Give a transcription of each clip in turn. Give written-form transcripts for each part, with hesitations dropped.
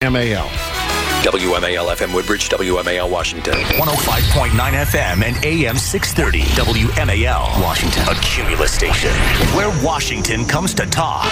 WMAL. WMAL FM Woodbridge, WMAL Washington. 105.9 FM and AM 630 WMAL Washington. A Cumulus station where Washington comes to talk.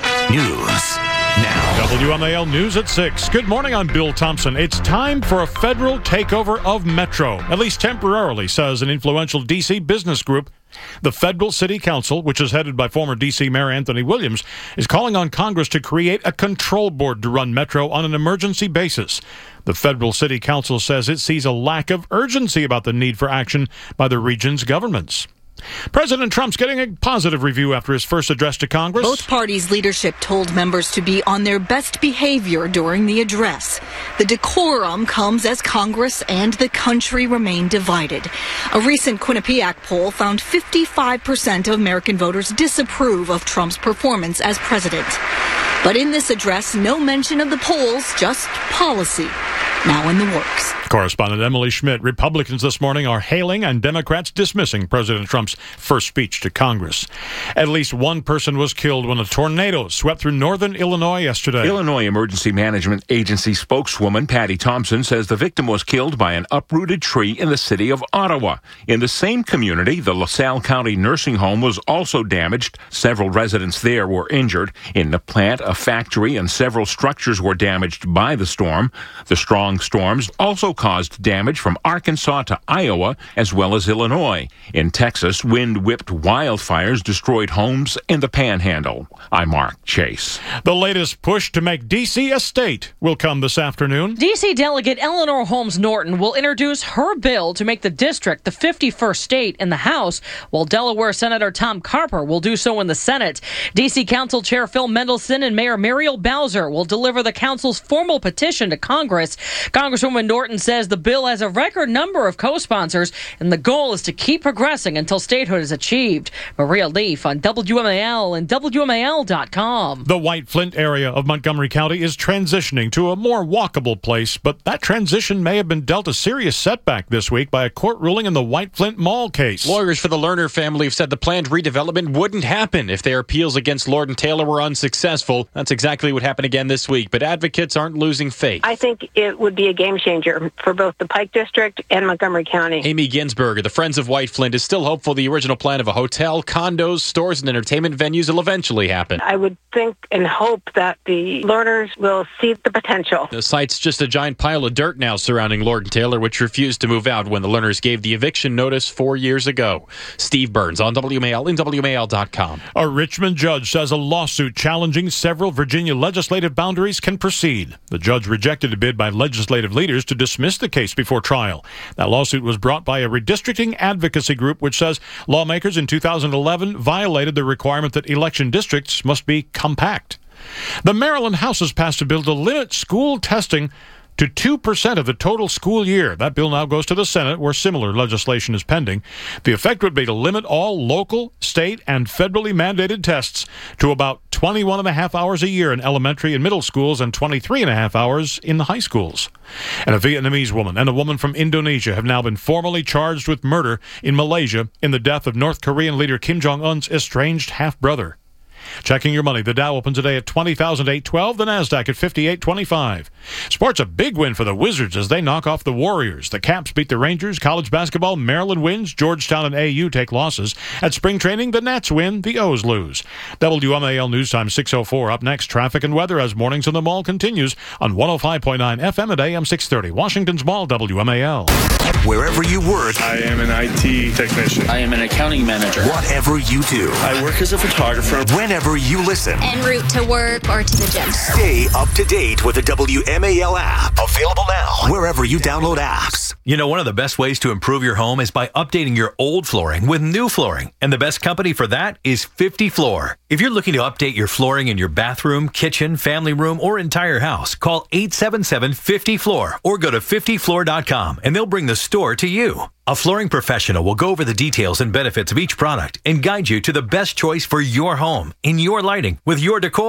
News now. WMAL News at 6. Good morning, I'm Bill Thompson. It's time for a federal takeover of Metro, at least temporarily, says an influential D.C. business group. The Federal City Council, which is headed by former D.C. Mayor Anthony Williams, is calling on Congress to create a control board to run Metro on an emergency basis. The Federal City Council says it sees a lack of urgency about the need for action by the region's governments. President Trump's getting a positive review after his first address to Congress. Both parties' leadership told members to be on their best behavior during the address. The decorum comes as Congress and the country remain divided. A recent Quinnipiac poll found 55% of American voters disapprove of Trump's performance as president. But in this address, no mention of the polls, just policy. Now in the works. Correspondent Emily Schmidt. Republicans this morning are hailing and Democrats dismissing President Trump's first speech to Congress. At least one person was killed when a tornado swept through northern Illinois yesterday. Illinois Emergency Management Agency spokeswoman Patty Thompson says the victim was killed by an uprooted tree in the city of Ottawa. In the same community, the LaSalle County nursing home was also damaged. Several residents there were injured. In the plant, a factory and several structures were damaged by the storm. The strong storms also caused damage from Arkansas to Iowa, as well as Illinois. In Texas, wind-whipped wildfires destroyed homes in the Panhandle. I'm Mark Chase. The latest push to make D.C. a state will come this afternoon. D.C. Delegate Eleanor Holmes Norton will introduce her bill to make the district the 51st state in the House, while Delaware Senator Tom Carper will do so in the Senate. D.C. Council Chair Phil Mendelson and Mayor Muriel Bowser will deliver the council's formal petition to Congress. Congresswoman Norton says the bill has a record number of co-sponsors, and the goal is to keep progressing until statehood is achieved. Maria Leaf on WMAL and WMAL.com. The White Flint area of Montgomery County is transitioning to a more walkable place, but that transition may have been dealt a serious setback this week by a court ruling in the White Flint Mall case. Lawyers for the Lerner family have said the planned redevelopment wouldn't happen if their appeals against Lord & Taylor were unsuccessful. That's exactly what happened again this week, but advocates aren't losing faith. I think it would be a game changer for both the Pike District and Montgomery County. Amy Ginsberg of the Friends of White Flint is still hopeful the original plan of a hotel, condos, stores, and entertainment venues will eventually happen. I would think and hope that the Lerners will see the potential. The site's just a giant pile of dirt now surrounding Lord & Taylor, which refused to move out when the Lerners gave the eviction notice 4 years ago. Steve Burns on WMAL and WMAL.com. A Richmond judge says a lawsuit challenging several Virginia legislative boundaries can proceed. The judge rejected a bid by legislative leaders to dismiss the case before trial. That lawsuit was brought by a redistricting advocacy group which says lawmakers in 2011 violated the requirement that election districts must be compact. The Maryland House has passed a bill to limit school testing to 2% of the total school year. That bill now goes to the Senate, where similar legislation is pending. The effect would be to limit all local, state, and federally mandated tests to about 21 and a half hours a year in elementary and middle schools and 23 and a half hours in the high schools. And a Vietnamese woman and a woman from Indonesia have now been formally charged with murder in Malaysia in the death of North Korean leader Kim Jong-un's estranged half-brother. Checking your money. The Dow opens today at 20,812. The Nasdaq at 5825. Sports, a big win for the Wizards as they knock off the Warriors. The Caps beat the Rangers. College basketball, Maryland wins. Georgetown and AU take losses. At spring training, the Nats win. The O's lose. WMAL News Time 6:04. Up next, traffic and weather as Mornings in the Mall continues on 105.9 FM at AM 630. Washington's Mall, WMAL. Wherever you work, I am an IT technician. I am an accounting manager. Whatever you do, I work as a photographer. Whenever you listen, en route to work or to the gym. Stay up to date with the WMAL app. Available now wherever you download apps. You know, one of the best ways to improve your home is by updating your old flooring with new flooring. And the best company for that is 50 Floor. If you're looking to update your flooring in your bathroom, kitchen, family room, or entire house, call 877-50-FLOOR or go to 50floor.com and they'll bring the store to you. A flooring professional will go over the details and benefits of each product and guide you to the best choice for your home, in your lighting, with your decor.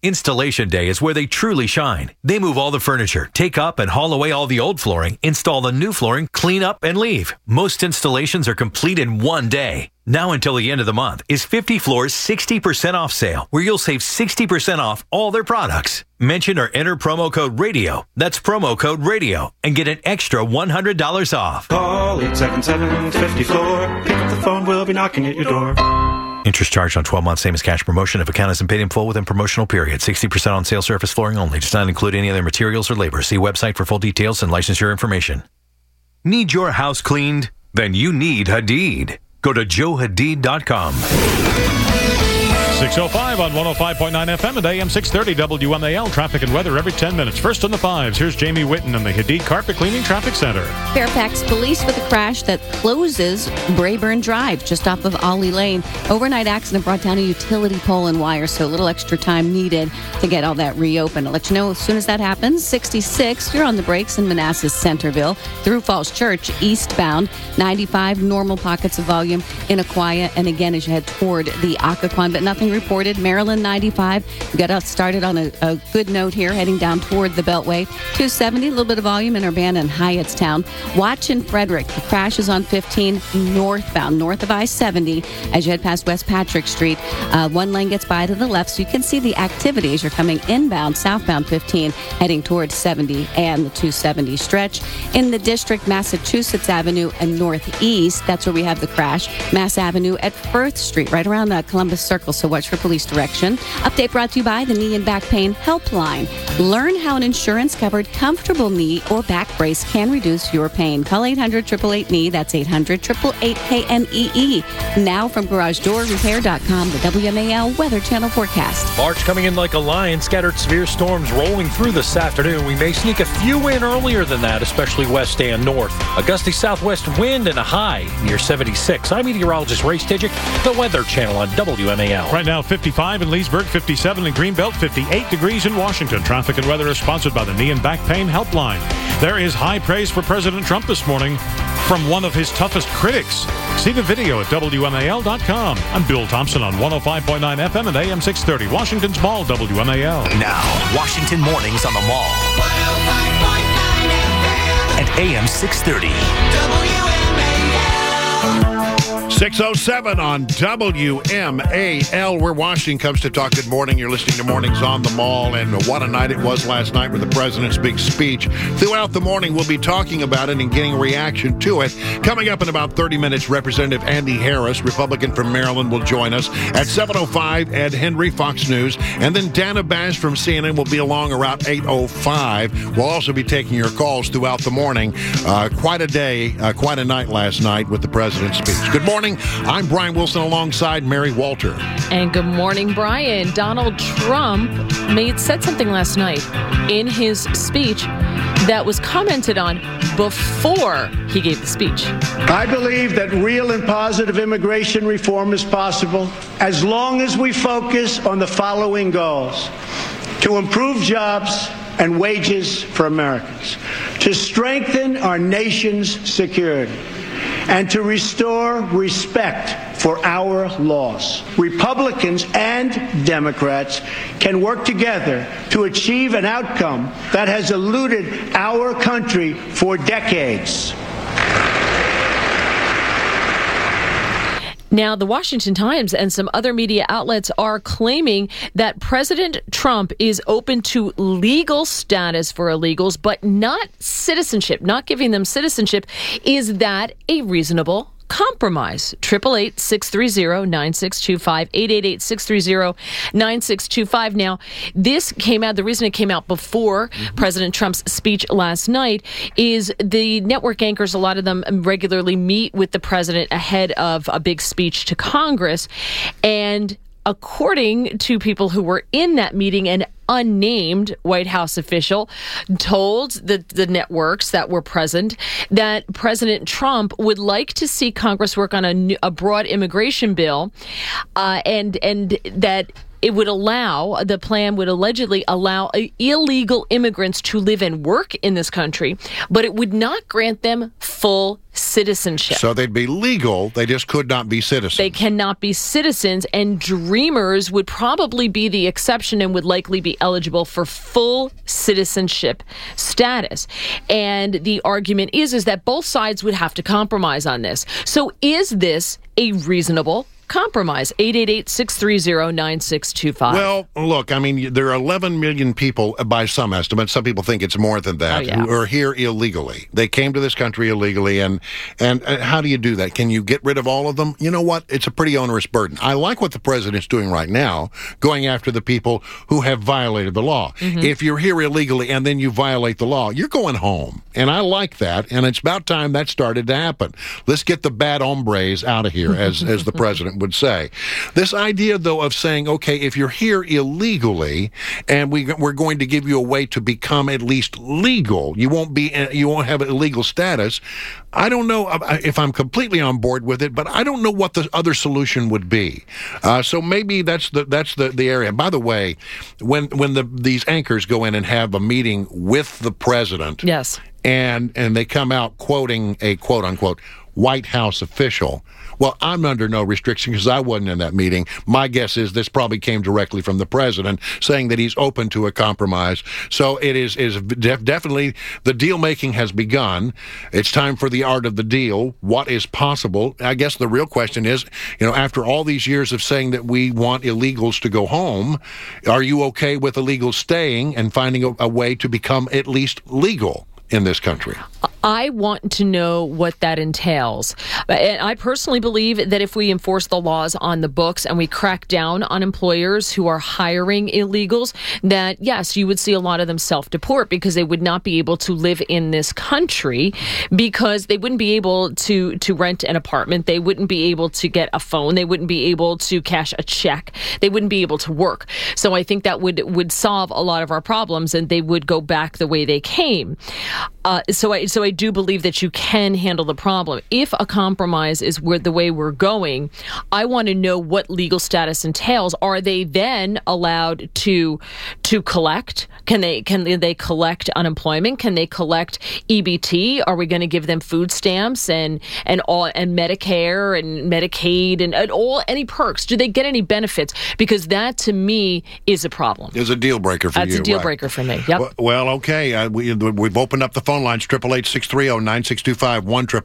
Installation Day is where they truly shine. They move all the furniture, take up and haul away all the old flooring, install the new flooring, clean up, and leave. Most installations are complete in one day. Now until the end of the month is 50 Floor's 60% off sale, where you'll save 60% off all their products. Mention or enter promo code RADIO. That's promo code RADIO and get an extra $100 off. Call 877-50-FLOOR. Pick up the phone, we'll be knocking at your door. Interest charged on 12 months, same as cash promotion. If account isn't paid in full within promotional period. 60% on sale surface flooring only. Does not include any other materials or labor. See website for full details and licensure information. Need your house cleaned? Then you need Hadid. Go to joehadid.com. 6:05 on 105.9 FM and AM 630 WMAL. Traffic and weather every 10 minutes. First on the fives, here's Jamie Whitten in the Hadid Carpet Cleaning Traffic Center. Fairfax police with a crash that closes Brayburn Drive just off of Ollie Lane. Overnight accident brought down a utility pole and wire, so a little extra time needed to get all that reopened. I'll let you know as soon as that happens. 66, you're on the brakes in Manassas Centerville through Falls Church eastbound. 95, normal pockets of volume in Aquia, and again as you head toward the Occoquan, but nothing reported. Maryland 95, we got us started on a good note here, heading down toward the Beltway. 270, a little bit of volume in Urbana and Hyattstown. Watch in Frederick, the crash is on 15 northbound, north of I-70 as you head past West Patrick Street. One lane gets by to the left, so you can see the activity as you're coming inbound, southbound 15, heading towards 70 and the 270 stretch. In the district, Massachusetts Avenue and northeast, that's where we have the crash. Mass Avenue at Firth Street, right around Columbus Circle, so watch for police direction. Update brought to you by the Knee and Back Pain Helpline. Learn how an insurance-covered comfortable knee or back brace can reduce your pain. Call 800-888-KNEE. That's 800-888-KNEE. Now from GarageDoorRepair.com, the WMAL Weather Channel forecast. March coming in like a lion. Scattered severe storms rolling through this afternoon. We may sneak a few in earlier than that, especially west and north. A gusty southwest wind and a high near 76. I'm meteorologist Ray Stidgick, the Weather Channel on WMAL. Right now, 55 in Leesburg, 57 in Greenbelt, 58 degrees in Washington. Traffic and weather is sponsored by the Knee and Back Pain Helpline. There is high praise for President Trump this morning from one of his toughest critics. See the video at WMAL.com. I'm Bill Thompson on 105.9 FM and AM 630, Washington's Mall, WMAL. Now, Washington Mornings on the Mall. 105.9 FM. And AM 630. WMAL. 6:07 on WMAL, where Washington comes to talk. Good morning. You're listening to Mornings on the Mall, and what a night it was last night with the president's big speech. Throughout the morning, we'll be talking about it and getting a reaction to it. Coming up in about 30 minutes, Representative Andy Harris, Republican from Maryland, will join us. At 7:05, Ed Henry, Fox News, and then Dana Bash from CNN will be along around 8:05. We'll also be taking your calls throughout the morning. Quite a day, quite a night last night with the president's speech. Good morning. I'm Brian Wilson alongside Mary Walter. And good morning, Brian. Donald Trump said something last night in his speech that was commented on before he gave the speech. I believe that real and positive immigration reform is possible as long as we focus on the following goals: to improve jobs and wages for Americans, to strengthen our nation's security, and to restore respect for our laws. Republicans and Democrats can work together to achieve an outcome that has eluded our country for decades. Now, the Washington Times and some other media outlets are claiming that President Trump is open to legal status for illegals, but not citizenship, not giving them citizenship. Is that a reasonable compromise? 888-630-9625, 888-630-9625. Now, this came out, the reason it came out before President Trump's speech last night is the network anchors, a lot of them regularly meet with the president ahead of a big speech to Congress. And according to people who were in that meeting, an unnamed White House official told the networks that were present that President Trump would like to see Congress work on a broad immigration bill, and that the plan would allegedly allow illegal immigrants to live and work in this country, but it would not grant them full citizenship. So they'd be legal, they just could not be citizens. They cannot be citizens, and dreamers would probably be the exception and would likely be eligible for full citizenship status. And the argument is that both sides would have to compromise on this. So is this a reasonable compromise? 888-630-9625. Well, look, I mean, there are 11 million people, by some estimates, some people think it's more than that, who are here illegally. They came to this country illegally, and how do you do that? Can you get rid of all of them? You know what? It's a pretty onerous burden. I like what the president's doing right now, going after the people who have violated the law. Mm-hmm. If you're here illegally and then you violate the law, you're going home. And I like that, and it's about time that started to happen. Let's get the bad hombres out of here, as the president would say. This idea, though, of saying, okay, if you're here illegally and we're going to give you a way to become at least legal, you won't have an illegal status. I don't know if I'm completely on board with it, but I don't know what the other solution would be. So maybe that's the area. By the way, when these anchors go in and have a meeting with the president, yes, and they come out quoting a quote unquote White House official. Well, I'm under no restriction because I wasn't in that meeting. My guess is this probably came directly from the president saying that he's open to a compromise. So it is definitely the deal making has begun. It's time for the art of the deal. What is possible? I guess the real question is, after all these years of saying that we want illegals to go home, are you okay with illegals staying and finding a way to become at least legal in this country? I want to know what that entails. And I personally believe that if we enforce the laws on the books and we crack down on employers who are hiring illegals, that yes, you would see a lot of them self-deport because they would not be able to live in this country because they wouldn't be able to rent an apartment. They wouldn't be able to get a phone. They wouldn't be able to cash a check. They wouldn't be able to work. So I think that would solve a lot of our problems and they would go back the way they came. So I do believe that you can handle the problem. If a compromise is the way we're going, I want to know what legal status entails. Are they then allowed to collect? Can they collect unemployment? Can they collect EBT? Are we going to give them food stamps and Medicare and Medicaid and any perks? Do they get any benefits? Because that to me is a problem. Is a deal breaker for you. That's a deal breaker for me. Yep. Well, okay. We've opened up the phone lines. 888-630-9625,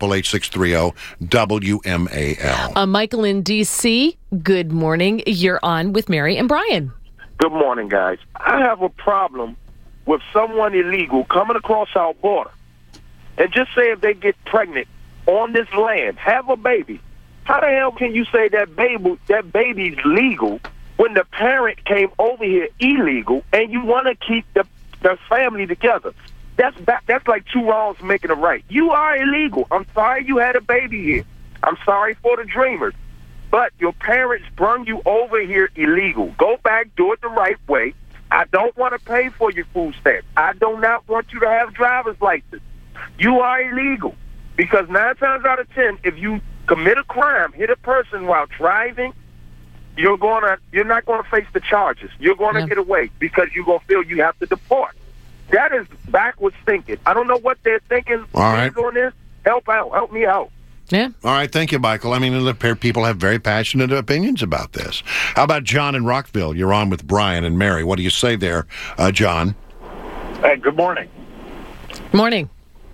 1-888-630-WMAL. Michael in D.C., good morning. You're on with Mary and Brian. Good morning, guys. I have a problem with someone illegal coming across our border. And just say if they get pregnant on this land, have a baby. How the hell can you say that baby's legal when the parent came over here illegal and you want to keep the family together? That's like two wrongs making a right. You are illegal. I'm sorry you had a baby here. I'm sorry for the dreamers. But your parents brung you over here illegal. Go back, do it the right way. I don't want to pay for your food stamps. I do not want you to have driver's license. You are illegal. Because 9 times out of 10, if you commit a crime, hit a person while driving, you're not going to face the charges. You're going to get away because you're going to feel you have to deport. That is backwards thinking. I don't know what they're thinking. All right. On this. Help me out. Yeah. All right. Thank you, Michael. I mean, people have very passionate opinions about this. How about John in Rockville? You're on with Brian and Mary. What do you say there, John? Hey, good morning. Morning.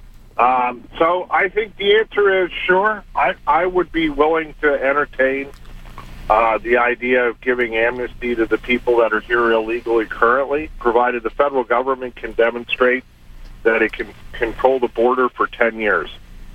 So I think the answer is sure. I would be willing to entertain the idea of giving amnesty to the people that are here illegally currently, provided the federal government can demonstrate that it can control the border for 10 years.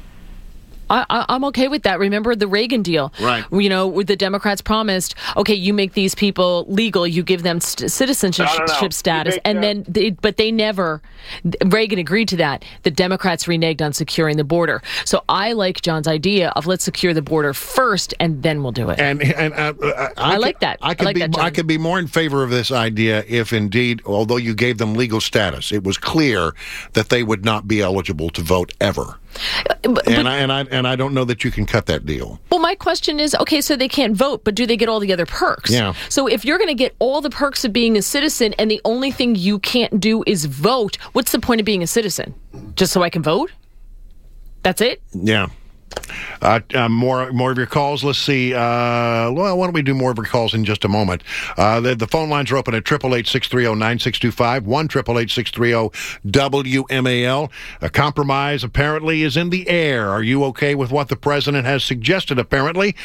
I'm okay with that. Remember the Reagan deal, right? The Democrats promised, okay, you make these people legal, you give them citizenship status, and then, they never. Reagan agreed to that. The Democrats reneged on securing the border. So I like John's idea of let's secure the border first, and then we'll do it. And I like that. I could be more in favor of this idea if indeed, although you gave them legal status, it was clear that they would not be eligible to vote ever. And and I don't know that you can cut that deal. Well, my question is, okay, so they can't vote, but do they get all the other perks? Yeah. So if you're going to get all the perks of being a citizen and the only thing you can't do is vote, what's the point of being a citizen? Just so I can vote? That's it? Yeah. More of your calls. Let's see. Well, why don't we do more of your calls in just a moment? The phone lines are open at 888-630-9625, 1-888-630-WMAL. A compromise apparently is in the air. Are you okay with what the president has suggested, apparently?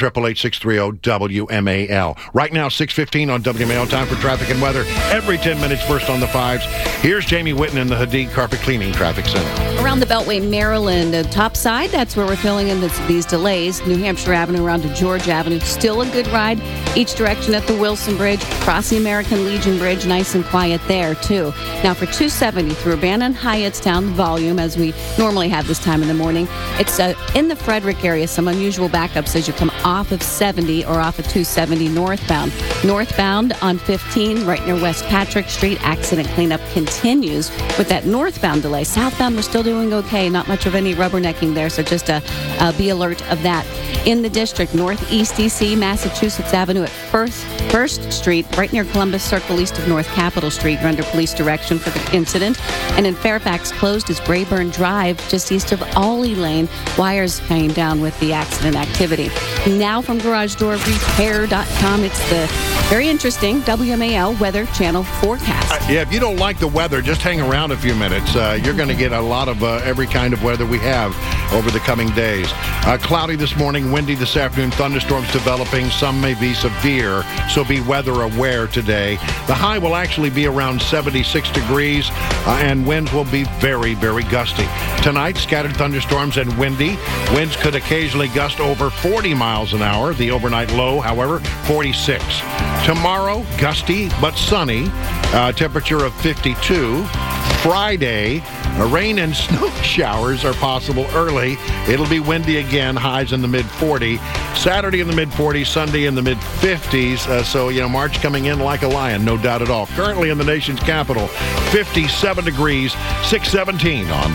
1-888-630-WMAL. Right now, 6:15 on WMAL. Time for traffic and weather. Every 10 minutes, first on the fives. Here's Jamie Whitten in the Hadid Carpet Cleaning Traffic Center. Around the Beltway, Maryland, top side, that's where we're filling in these delays. New Hampshire Avenue around to George Avenue, still a good ride each direction at the Wilson Bridge. Across the American Legion Bridge, nice and quiet there, too. Now for 270 through Urbana and Hyattstown, the volume, as we normally have this time in the morning. It's in the Frederick area, some unusual backups as you come off of 70 or off of 270 northbound. Northbound on 15, right near West Patrick Street, accident cleanup continues with that northbound delay. Southbound, we're still doing okay. Not much of any rubbernecking there, so just be alert of that. In the district, Northeast DC, Massachusetts Avenue at First Street, right near Columbus Circle, east of North Capitol Street. You're under police direction for the incident. And in Fairfax, closed is Brayburn Drive, just east of Ollie Lane. Wires hanging down with the accident activity. Now from GarageDoorRepair.com, it's the very interesting WMAL Weather Channel forecast. Yeah, if you don't like the weather, just hang around a few minutes. You're going to get a lot of every kind of weather we have over the coming days. Cloudy this morning, windy this afternoon, thunderstorms developing. Some may be severe, so be weather aware today. The high will actually be around 76 degrees, and winds will be very, very gusty. Tonight, scattered thunderstorms and windy. Winds could occasionally gust over 40 miles an hour. The overnight low, however, 46. Tomorrow, gusty but sunny. Temperature of 52. Friday, rain and snow showers are possible early. It'll be windy again, highs in the mid-40s. Saturday in the mid-40s, Sunday in the mid-50s. So, March coming in like a lion, no doubt at all. Currently in the nation's capital, 57 degrees, 617 on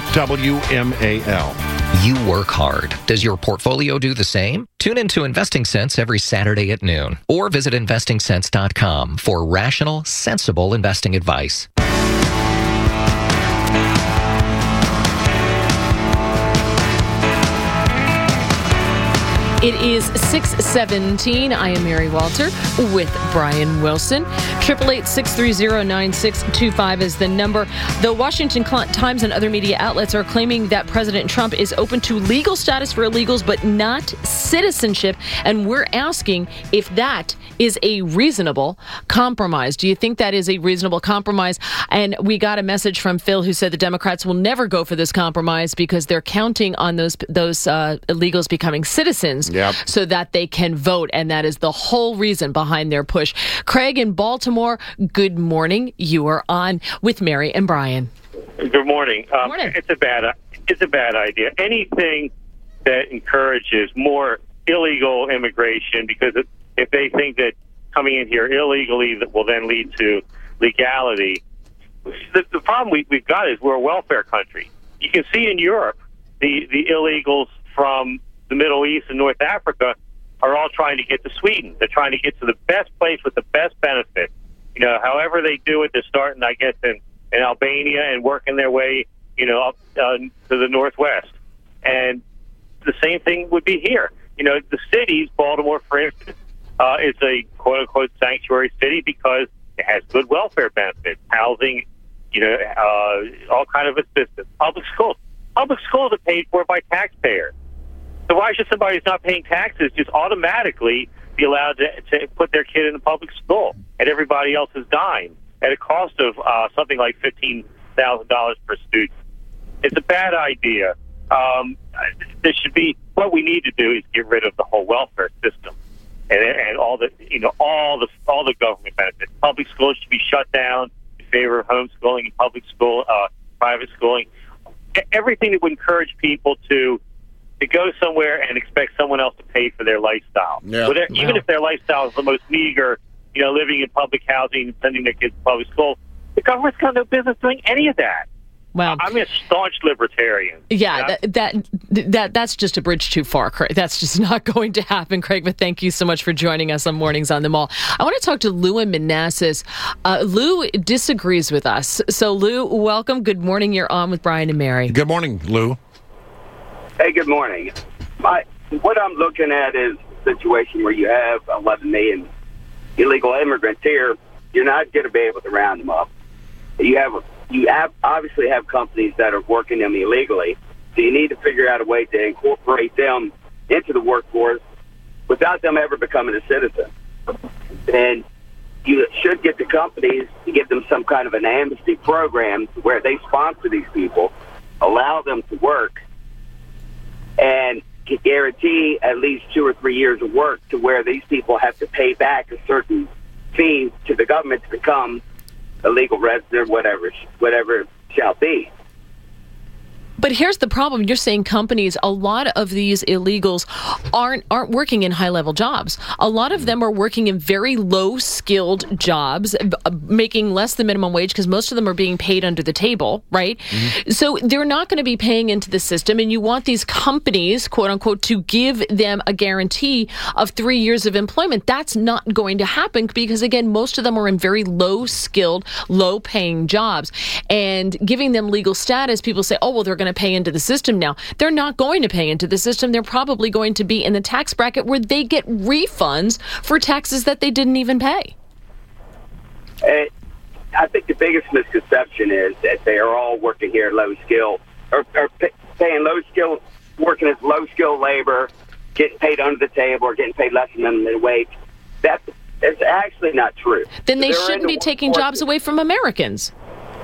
WMAL. You work hard. Does your portfolio do the same? Tune into Investing Sense every Saturday at noon, or visit investingsense.com for rational, sensible investing advice. It is 6:17. I am Mary Walter with Brian Wilson. 888-630-9625 is the number. The Washington Times and other media outlets are claiming that President Trump is open to legal status for illegals, but not citizenship. And we're asking if that is a reasonable compromise. Do you think that is a reasonable compromise? And we got a message from Phil who said the Democrats will never go for this compromise because they're counting on those illegals becoming citizens. Yep. So that they can vote, and that is the whole reason behind their push. Craig in Baltimore, good morning. You are on with Mary and Brian. Good morning. Morning. It's a bad idea. Anything that encourages more illegal immigration, because if they think that coming in here illegally that will then lead to legality, the problem we've got is we're a welfare country. You can see in Europe the illegals from the Middle East and North Africa are all trying to get to Sweden. They're trying to get to the best place with the best benefit. However they do it, they're starting, I guess, in Albania and working their way, up to the Northwest. And the same thing would be here. The cities, Baltimore, for instance, is a quote-unquote sanctuary city because it has good welfare benefits, housing, all kind of assistance. Public schools are paid for by taxpayers. So why should somebody who's not paying taxes just automatically be allowed to put their kid in a public school at everybody else's dime at a cost of something like $15,000 per student? It's a bad idea. There should be, what we need to do is get rid of the whole welfare system and all the government benefits. Public schools should be shut down in favor of homeschooling and public school, private schooling. Everything that would encourage people to go somewhere and expect someone else to pay for their lifestyle. Yeah. Even if their lifestyle is the most meager, living in public housing and sending their kids to public school, the government's got no business doing any of that. Well, I'm a staunch libertarian. Yeah, that's just a bridge too far, Craig. That's just not going to happen, Craig. But thank you so much for joining us on Mornings on the Mall. I want to talk to Lou in Manassas. Lou disagrees with us. So, Lou, welcome. Good morning. You're on with Brian and Mary. Good morning, Lou. Hey, good morning. What I'm looking at is a situation where you have 11 million illegal immigrants here. You're not going to be able to round them up. You obviously have companies that are working them illegally, so you need to figure out a way to incorporate them into the workforce without them ever becoming a citizen. And you should get the companies to give them some kind of an amnesty program where they sponsor these people, allow them to work, and guarantee at least 2 or 3 years of work to where these people have to pay back a certain fee to the government to become a legal resident, whatever it shall be. But here's the problem. You're saying companies, a lot of these illegals aren't working in high-level jobs. A lot of them are working in very low-skilled jobs, making less than minimum wage because most of them are being paid under the table, right? Mm-hmm. So they're not going to be paying into the system, and you want these companies, quote-unquote, to give them a guarantee of 3 years of employment. That's not going to happen because, again, most of them are in very low-skilled, low-paying jobs. And giving them legal status, people say, oh, well, they're going to pay into the system now. They're not going to pay into the system. They're probably going to be in the tax bracket where they get refunds for taxes that they didn't even pay. I think the biggest misconception is that they are all working here low skill or paying low skill, working as low skill labor, getting paid under the table or getting paid less than minimum wage. That's actually not true. Then they shouldn't be taking jobs away from Americans.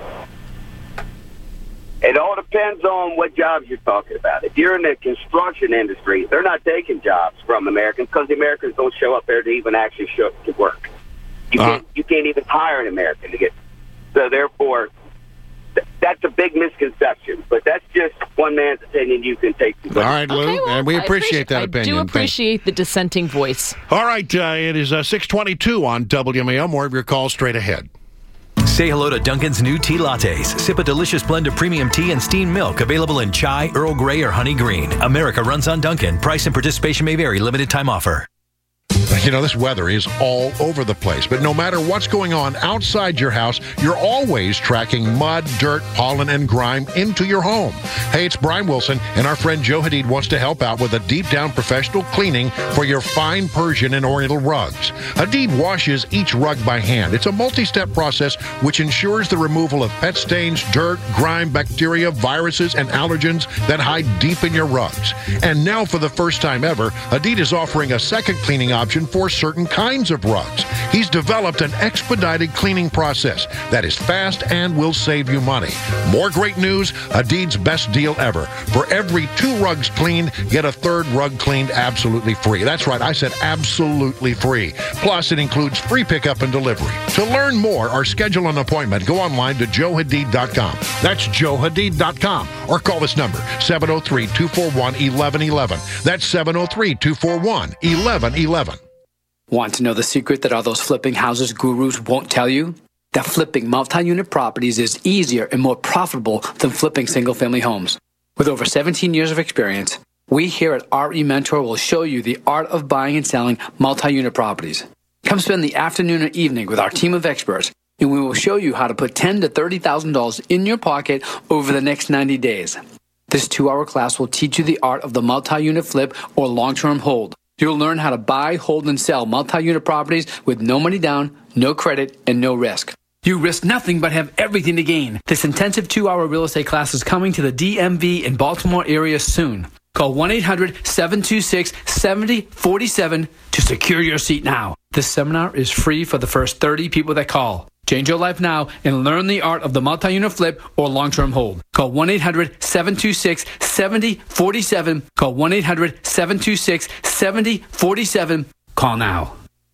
It all depends on what jobs you're talking about. If you're in the construction industry, they're not taking jobs from Americans because the Americans don't show up there to even actually show up to work. You can't even hire an American to get. So therefore, that's a big misconception. But that's just one man's opinion. You can take. All right, Lou, okay, and we appreciate that opinion. I do appreciate the dissenting voice. All right, it is 6:22 on WMAL. More of your calls straight ahead. Say hello to Dunkin's new tea lattes. Sip a delicious blend of premium tea and steamed milk available in chai, Earl Grey, or honey green. America runs on Dunkin'. Price and participation may vary. Limited time offer. You know, this weather is all over the place, but no matter what's going on outside your house, you're always tracking mud, dirt, pollen, and grime into your home. Hey, it's Brian Wilson, and our friend Joe Hadid wants to help out with a deep-down professional cleaning for your fine Persian and Oriental rugs. Hadid washes each rug by hand. It's a multi-step process which ensures the removal of pet stains, dirt, grime, bacteria, viruses, and allergens that hide deep in your rugs. And now, for the first time ever, Hadid is offering a second cleaning option for certain kinds of rugs. He's developed an expedited cleaning process that is fast and will save you money. More great news, Hadid's best deal ever. For every 2 rugs cleaned, get a 3rd rug cleaned absolutely free. That's right, I said absolutely free. Plus, it includes free pickup and delivery. To learn more or schedule an appointment, go online to joehadid.com. That's joehadid.com. Or call this number, 703-241-1111. That's 703-241-1111. Want to know the secret that all those flipping houses gurus won't tell you? That flipping multi-unit properties is easier and more profitable than flipping single-family homes. With over 17 years of experience, we here at RE Mentor will show you the art of buying and selling multi-unit properties. Come spend the afternoon or evening with our team of experts, and we will show you how to put $10,000 to $30,000 in your pocket over the next 90 days. This 2-hour class will teach you the art of the multi-unit flip or long-term hold. You'll learn how to buy, hold, and sell multi-unit properties with no money down, no credit, and no risk. You risk nothing but have everything to gain. This intensive 2-hour real estate class is coming to the DMV in Baltimore area soon. Call 1-800-726-7047 to secure your seat now. This seminar is free for the first 30 people that call. Change your life now and learn the art of the multi-unit flip or long-term hold. Call 1-800-726-7047. Call 1-800-726-7047. Call now.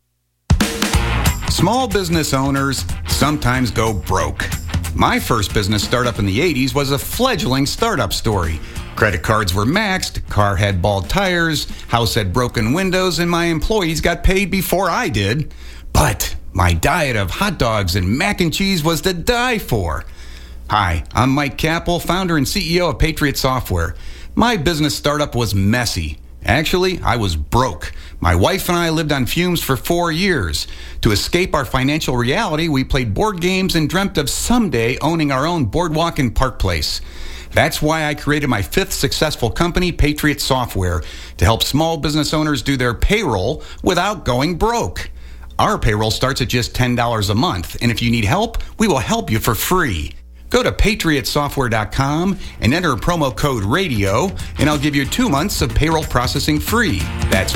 Small business owners sometimes go broke. My first business startup in the 80s was a fledgling startup story. Credit cards were maxed, car had bald tires, house had broken windows, and my employees got paid before I did. But my diet of hot dogs and mac and cheese was to die for. Hi, I'm Mike Capel, founder and CEO of Patriot Software. My business startup was messy. Actually, I was broke. My wife and I lived on fumes for 4 years. To escape our financial reality, we played board games and dreamt of someday owning our own boardwalk and park place. That's why I created my 5th successful company, Patriot Software, to help small business owners do their payroll without going broke. Our payroll starts at just $10 a month, and if you need help, we will help you for free. Go to patriotsoftware.com and enter promo code RADIO, and I'll give you 2 months of payroll processing free. That's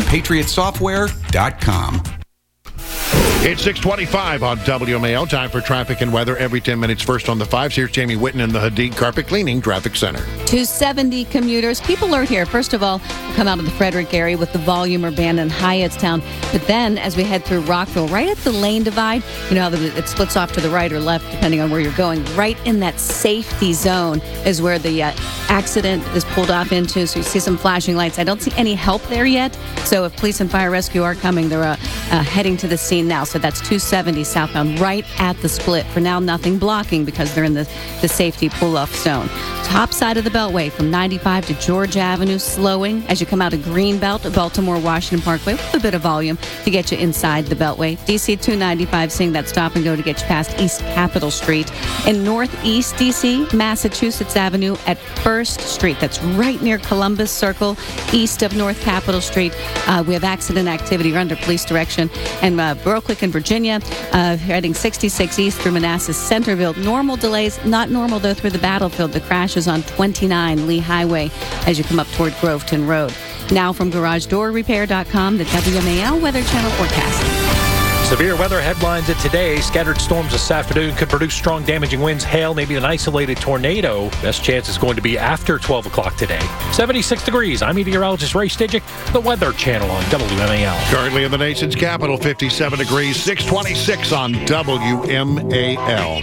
patriotsoftware.com. It's 6:25 on WMAL. Time for traffic and weather every 10 minutes. First on the 5s, here's Jamie Whitten in the Hadid Carpet Cleaning Traffic Center. 270 commuters. Keep alert here. First of all, we'll come out of the Frederick area with the volume or band in Hyattstown. But then, as we head through Rockville, right at the lane divide, you know how it splits off to the right or left, depending on where you're going. Right in that safety zone is where the accident is pulled off into. So you see some flashing lights. I don't see any help there yet. So if police and fire rescue are coming, they're heading to the scene now. So that's 270 southbound, right at the split. For now, nothing blocking because they're in the safety pull-off zone. Top side of the Beltway from 95 to George Avenue, slowing as you come out of Greenbelt, Baltimore, Washington Parkway, with a bit of volume to get you inside the Beltway. DC 295 seeing that stop and go to get you past East Capitol Street. In Northeast DC, Massachusetts Avenue at 1st Street. That's right near Columbus Circle, east of North Capitol Street. We have accident activity. You're under police direction. And Burlclick in Virginia, heading 66 east through Manassas Centerville. Normal delays, not normal though through the battlefield. The crash is on 29 Lee Highway as you come up toward Groveton Road. Now from GarageDoorRepair.com, the WMAL Weather Channel forecast. Severe weather headlines at today. Scattered storms this afternoon could produce strong damaging winds, hail, maybe an isolated tornado. Best chance is going to be after 12 o'clock today. 76 degrees. I'm meteorologist Ray Stidgick, the Weather Channel on WMAL. Currently in the nation's capital, 57 degrees, 626 on WMAL.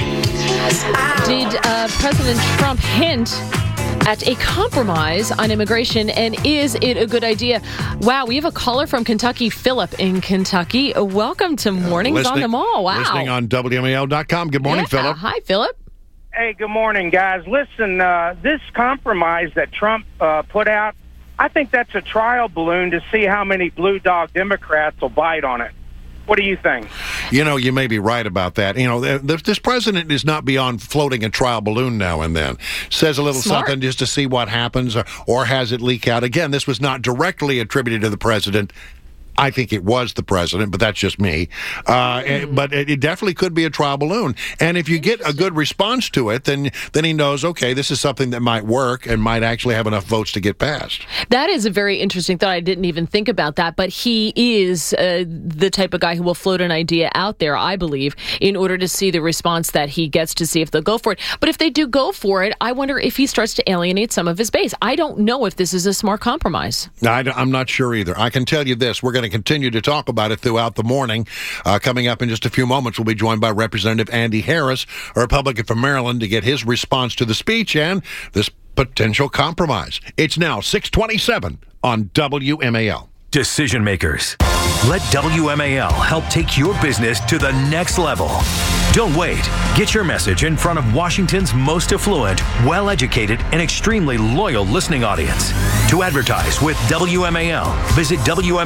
Did President Trump hint at a compromise on immigration, and is it a good idea? Wow, we have a caller from Kentucky, Philip in Kentucky. Welcome to Mornings on the Mall. Wow. Listening on WMAL.com. Good morning, Philip. Hi, Philip. Hey, good morning, guys. Listen, this compromise that Trump put out, I think that's a trial balloon to see how many blue dog Democrats will bite on it. What do you think? You know, you may be right about that. You know, this president is not beyond floating a trial balloon now and then. Says a little something just to see what happens, or has it leak out. Again, this was not directly attributed to the president. I think it was the president, but that's just me. But it definitely could be a trial balloon. And if you get a good response to it, then he knows, okay, this is something that might work and might actually have enough votes to get passed. That is a very interesting thought. I didn't even think about that. But he is the type of guy who will float an idea out there, I believe, in order to see the response that he gets, to see if they'll go for it. But if they do go for it, I wonder if he starts to alienate some of his base. I don't know if this is a smart compromise. I'm not sure either. I can tell you this. We're going to continue to talk about it throughout the morning. Coming up in just a few moments, we'll be joined by Representative Andy Harris, a Republican from Maryland, to get his response to the speech and this potential compromise. It's now 6:27 on WMAL. Decision makers, let WMAL help take your business to the next level. Don't wait. Get your message in front of Washington's most affluent, well-educated, and extremely loyal listening audience. To advertise with WMAL, visit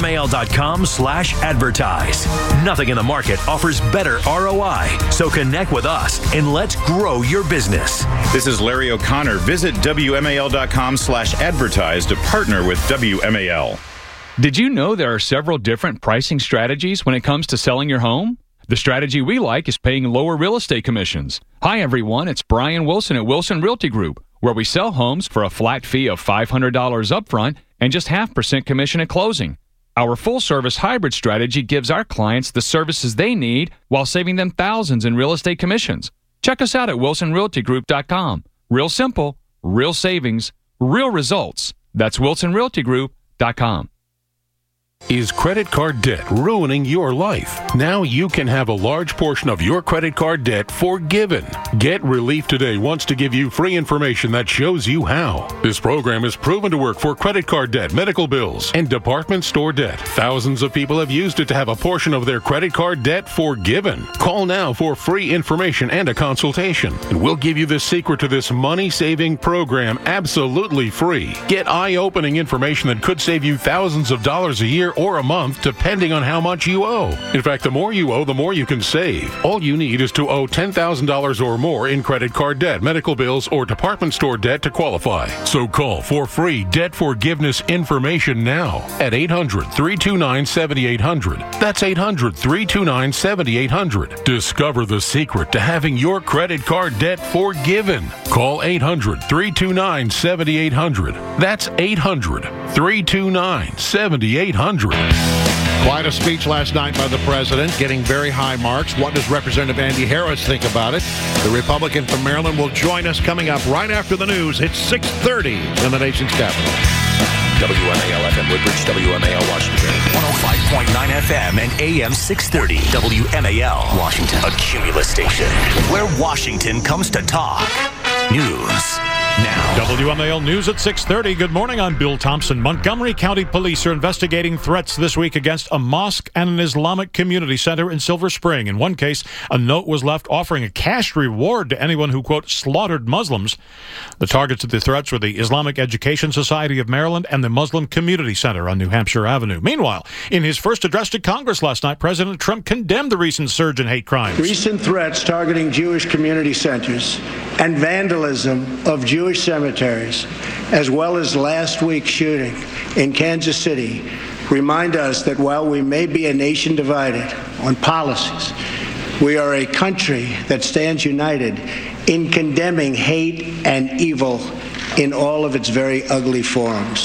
WMAL.com/advertise. Nothing in the market offers better ROI, so connect with us and let's grow your business. This is Larry O'Connor. Visit WMAL.com/advertise to partner with WMAL. Did you know there are several different pricing strategies when it comes to selling your home? The strategy we like is paying lower real estate commissions. Hi, everyone. It's Brian Wilson at Wilson Realty Group, where we sell homes for a flat fee of $500 upfront and just 0.5% commission at closing. Our full-service hybrid strategy gives our clients the services they need while saving them thousands in real estate commissions. Check us out at WilsonRealtyGroup.com. Real simple, real savings, real results. That's WilsonRealtyGroup.com. Is credit card debt ruining your life? Now you can have a large portion of your credit card debt forgiven. Get Relief Today wants to give you free information that shows you how. This program is proven to work for credit card debt, medical bills, and department store debt. Thousands of people have used it to have a portion of their credit card debt forgiven. Call now for free information and a consultation, and we'll give you the secret to this money-saving program absolutely free. Get eye-opening information that could save you thousands of dollars a year or a month, depending on how much you owe. In fact, the more you owe, the more you can save. All you need is to owe $10,000 or more in credit card debt, medical bills, or department store debt to qualify. So call for free debt forgiveness information now at 800-329-7800. That's 800-329-7800. Discover the secret to having your credit card debt forgiven. Call 800-329-7800. That's 800-329-7800. Quite a speech last night by the president, getting very high marks. What does Representative Andy Harris think about it? The Republican from Maryland will join us coming up right after the news. It's 6:30 in the nation's capital. WMAL FM Woodbridge, WMAL Washington. 105.9 FM and AM 630. WMAL Washington. A Cumulus station where Washington comes to talk. News now. WMAL News at 6:30. Good morning. I'm Bill Thompson. Montgomery County Police are investigating threats this week against a mosque and an Islamic community center in Silver Spring. In one case, a note was left offering a cash reward to anyone who, quote, slaughtered Muslims. The targets of the threats were the Islamic Education Society of Maryland and the Muslim Community Center on New Hampshire Avenue. Meanwhile, in his first address to Congress last night, President Trump condemned the recent surge in hate crimes. Recent threats targeting Jewish community centers and vandalism of Jewish cemeteries, as well as last week's shooting in Kansas City, remind us that while we may be a nation divided on policies, we are a country that stands united in condemning hate and evil in all of its very ugly forms.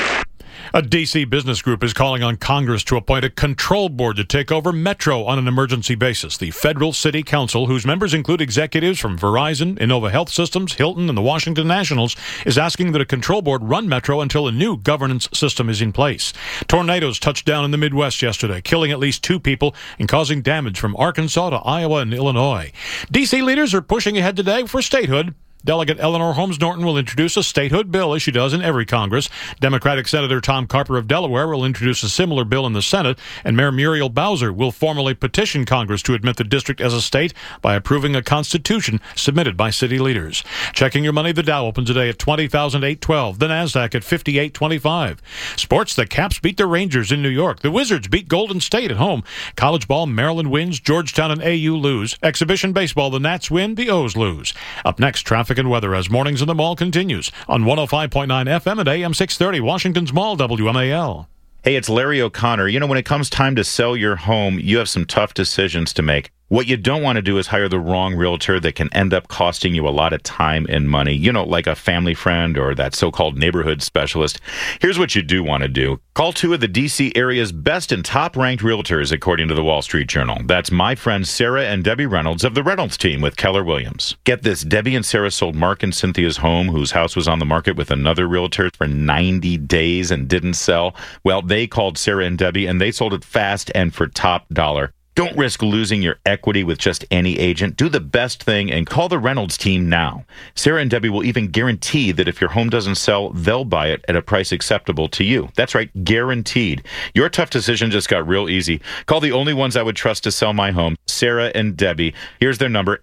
A D.C. business group is calling on Congress to appoint a control board to take over Metro on an emergency basis. The Federal City Council, whose members include executives from Verizon, Innova Health Systems, Hilton, and the Washington Nationals, is asking that a control board run Metro until a new governance system is in place. Tornadoes touched down in the Midwest yesterday, killing at least 2 people and causing damage from Arkansas to Iowa and Illinois. D.C. leaders are pushing ahead today for statehood. Delegate Eleanor Holmes Norton will introduce a statehood bill, as she does in every Congress. Democratic Senator Tom Carper of Delaware will introduce a similar bill in the Senate, and Mayor Muriel Bowser will formally petition Congress to admit the district as a state by approving a constitution submitted by city leaders. Checking your money, the Dow opens today at 20,812, the Nasdaq at 5825. Sports, the Caps beat the Rangers in New York. The Wizards beat Golden State at home. College ball, Maryland wins, Georgetown and AU lose. Exhibition baseball, the Nats win, the O's lose. Up next, traffic and weather as Mornings in the Mall continues on 105.9 FM and AM 630, Washington's Mall, WMAL. Hey, it's Larry O'Connor. You know, when it comes time to sell your home, you have some tough decisions to make. What you don't want to do is hire the wrong realtor that can end up costing you a lot of time and money, you know, like a family friend or that so-called neighborhood specialist. Here's what you do want to do. Call 2 of the D.C. area's best and top-ranked realtors, according to the Wall Street Journal. That's my friends Sarah and Debbie Reynolds of the Reynolds team with Keller Williams. Get this, Debbie and Sarah sold Mark and Cynthia's home, whose house was on the market with another realtor for 90 days and didn't sell. Well, they called Sarah and Debbie, and they sold it fast and for top dollar. Don't risk losing your equity with just any agent. Do the best thing and call the Reynolds team now. Sarah and Debbie will even guarantee that if your home doesn't sell, they'll buy it at a price acceptable to you. That's right, guaranteed. Your tough decision just got real easy. Call the only ones I would trust to sell my home, Sarah and Debbie. Here's their number,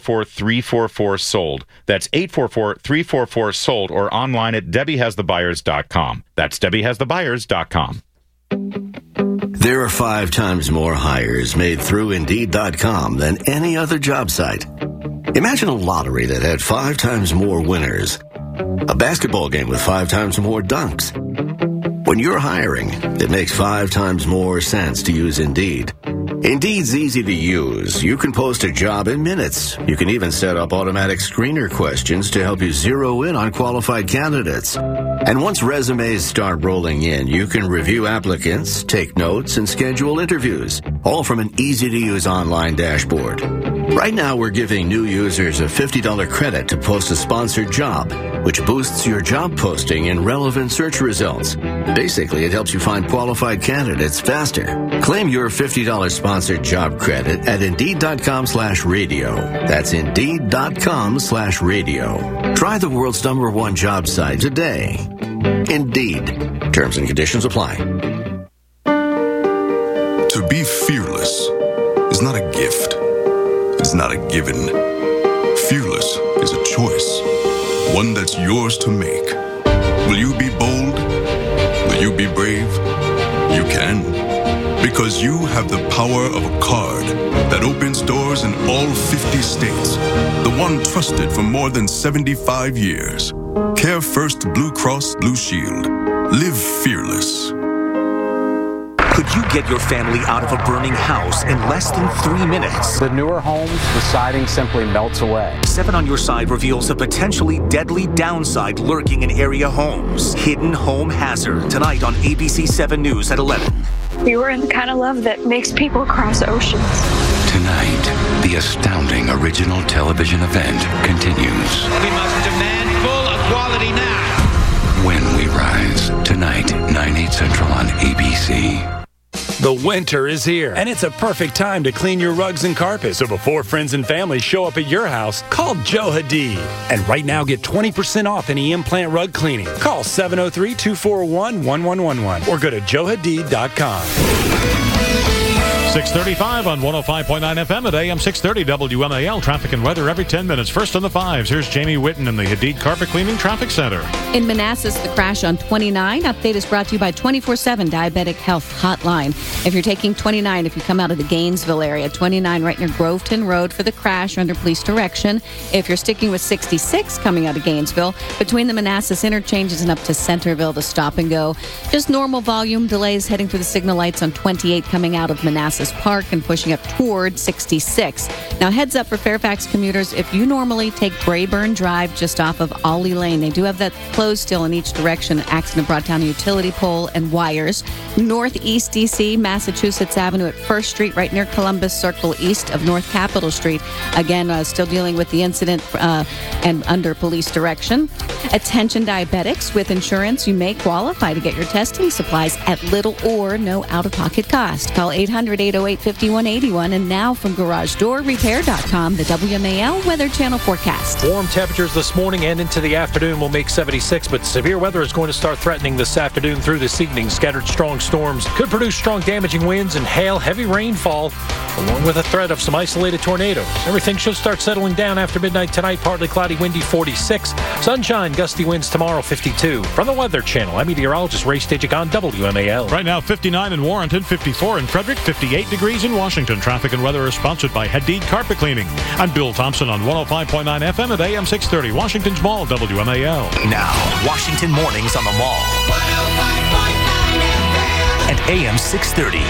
844-344-SOLD. That's 844-344-SOLD or online at DebbieHasTheBuyers.com. That's DebbieHasTheBuyers.com. There are 5 times more hires made through Indeed.com than any other job site. Imagine a lottery that had 5 times more winners. A basketball game with 5 times more dunks. When you're hiring, it makes 5 times more sense to use Indeed. Indeed's easy to use. You can post a job in minutes. You can even set up automatic screener questions to help you zero in on qualified candidates. And once resumes start rolling in, you can review applicants, take notes, and schedule interviews, all from an easy-to-use online dashboard. Right now, we're giving new users a $50 credit to post a sponsored job, which boosts your job posting in relevant search results. Basically, it helps you find qualified candidates faster. Claim your $50 sponsored job credit at Indeed.com/radio. That's Indeed.com/radio. Try the world's #1 job site today. Indeed. Terms and conditions apply. To be fearless is not a gift. It's not a given. Fearless is a choice. One that's yours to make. Will you be bold? Will you be brave? You can. Because you have the power of a card that opens doors in all 50 states. The one trusted for more than 75 years. Care First Blue Cross Blue Shield. Live fearless. Could you get your family out of a burning house in less than 3 minutes? The newer homes, the siding simply melts away. 7 on Your Side reveals a potentially deadly downside lurking in area homes. Hidden home hazard. Tonight on ABC 7 News at 11. We were in the kind of love that makes people cross oceans. Tonight, the astounding original television event continues. We must demand full equality now. When We Rise. Tonight, 9/8 Central on ABC. The winter is here, and it's a perfect time to clean your rugs and carpets. So before friends and family show up at your house, call Joe Hadid. And right now, get 20% off any implant rug cleaning. Call 703-241-1111 or go to joehadid.com. 6:35 on 105.9 FM at AM 630 WMAL. Traffic and weather every 10 minutes. First on the 5s, here's Jamie Whitten in the Hadid Carpet Cleaning Traffic Center. In Manassas, the crash on 29. Update is brought to you by 24/7 Diabetic Health Hotline. If you're taking 29, if you come out of the Gainesville area, 29 right near Groveton Road for the crash under police direction. If you're sticking with 66 coming out of Gainesville, between the Manassas interchanges and up to Centerville, the stop and go. Just normal volume delays heading through the signal lights on 28 coming out of Manassas Park and pushing up toward 66. Now, heads up for Fairfax commuters, if you normally take Brayburn Drive just off of Ollie Lane, they do have that closed still in each direction. Accident brought down a utility pole and wires. Northeast DC, Massachusetts Avenue at 1st Street, right near Columbus Circle, east of North Capitol Street. Again, still dealing with the incident and under police direction. Attention diabetics, with insurance, you may qualify to get your testing supplies at little or no out-of-pocket cost. Call 800-808-5181. And now from GarageDoorRepair.com, the WMAL Weather Channel forecast. Warm temperatures this morning and into the afternoon will make 76, but severe weather is going to start threatening this afternoon through this evening. Scattered strong storms could produce strong damaging winds and hail, heavy rainfall, along with a threat of some isolated tornadoes. Everything should start settling down after midnight tonight. Partly cloudy, windy, 46. Sunshine, gusty winds tomorrow, 52. From the Weather Channel, I'm meteorologist Ray Stajic on WMAL. Right now, 59 in Warrenton, 54 in Frederick, 58 degrees in Washington. Traffic and weather are sponsored by Hadid Carpet Cleaning. I'm Bill Thompson on 105.9 FM at AM 630, Washington's Mall, WMAL. Now, Washington mornings on the Mall. 105.9 FM at AM 630.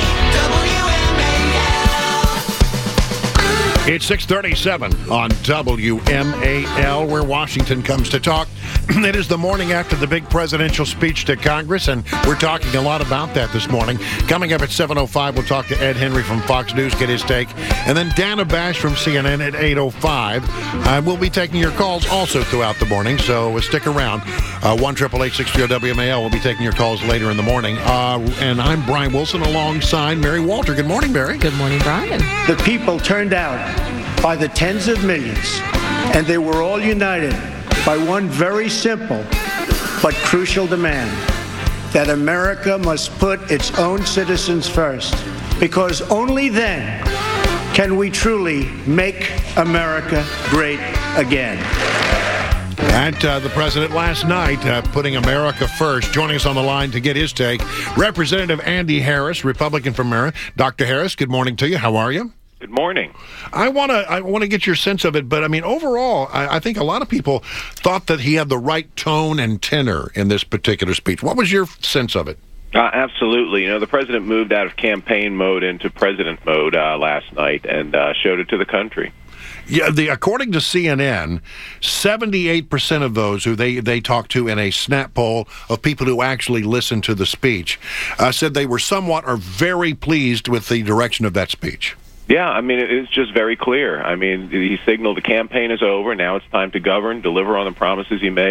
It's 6:37 on WMAL, where Washington comes to talk. It is the morning after the big presidential speech to Congress, and we're talking a lot about that this morning. Coming up at 7:05, we'll talk to Ed Henry from Fox News, get his take. And then Dana Bash from CNN at 8:05. We'll be taking your calls also throughout the morning, so stick around. 1-888-630-WMAL. We'll be taking your calls later in the morning. And I'm Brian Wilson alongside Mary Walter. Good morning, Mary. Good morning, Brian. The people turned out by the tens of millions, and they were all united by one very simple but crucial demand: that America must put its own citizens first, because only then can we truly make America great again. And the president last night putting America first. Joining us on the line to get his take, Representative Andy Harris, Republican from Maryland. Dr. Harris, good morning to you. How are you? Good morning. I want to get your sense of it, but I mean, overall, I think a lot of people thought that he had the right tone and tenor in this particular speech. What was your sense of it? Absolutely. You know, the president moved out of campaign mode into president mode last night and showed it to the country. Yeah, according to CNN, 78% of those who they talked to in a snap poll of people who actually listened to the speech said they were somewhat or very pleased with the direction of that speech. Yeah, I mean, it's just very clear. I mean, he signaled the campaign is over. Now it's time to govern, deliver on the promises he made.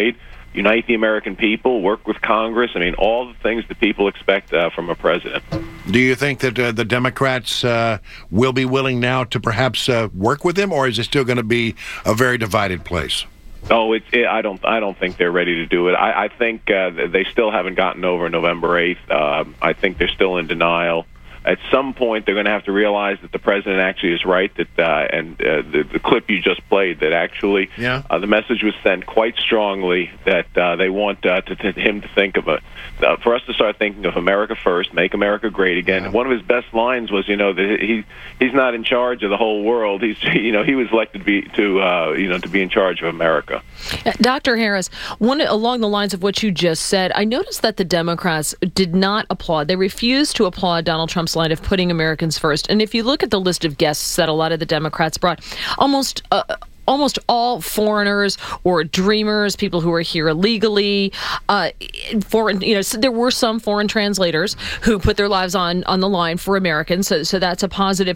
unite the American people, work with Congress. I mean, all the things that people expect from a president. Do you think that the Democrats will be willing now to perhaps work with him, or is it still going to be a very divided place? Oh, I don't think they're ready to do it. I think they still haven't gotten over November 8th. I think they're still in denial. At some point, they're going to have to realize that the president actually is right. That and the clip you just played, that actually the message was sent quite strongly that they want him to think of for us to start thinking of America first, make America great again. Yeah. One of his best lines was, that he's not in charge of the whole world. He was elected to be in charge of America. Dr. Harris, along the lines of what you just said, I noticed that the Democrats did not applaud. They refused to applaud Donald Trump's line of putting Americans first. And if you look at the list of guests that a lot of the Democrats brought, almost all foreigners or dreamers, people who are here illegally, foreign. So there were some foreign translators who put their lives on the line for Americans. So that's a positive.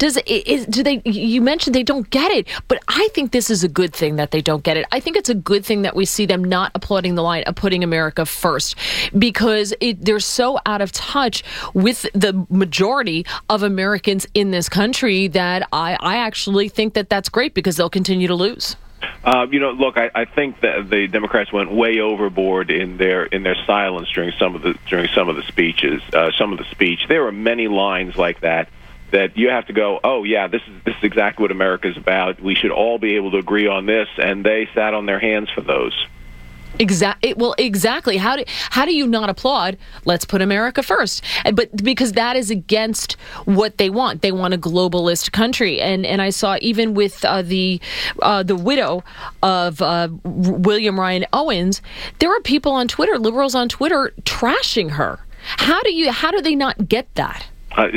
You mentioned they don't get it, but I think this is a good thing that they don't get it. I think it's a good thing that we see them not applauding the line of putting America first, because they're so out of touch with the majority of Americans in this country that I actually think that that's great, because they'll continue to lose. Look, I think that the Democrats went way overboard in their silence during some of the speeches. There were many lines like that you have to go, oh yeah, this is exactly what America's about. We should all be able to agree on this, and they sat on their hands for those. Exactly. How do you not applaud? Let's put America first. But because that is against what they want. They want a globalist country. And I saw even with the widow of William Ryan Owens, there are people on Twitter, liberals on Twitter, trashing her. How do they not get that?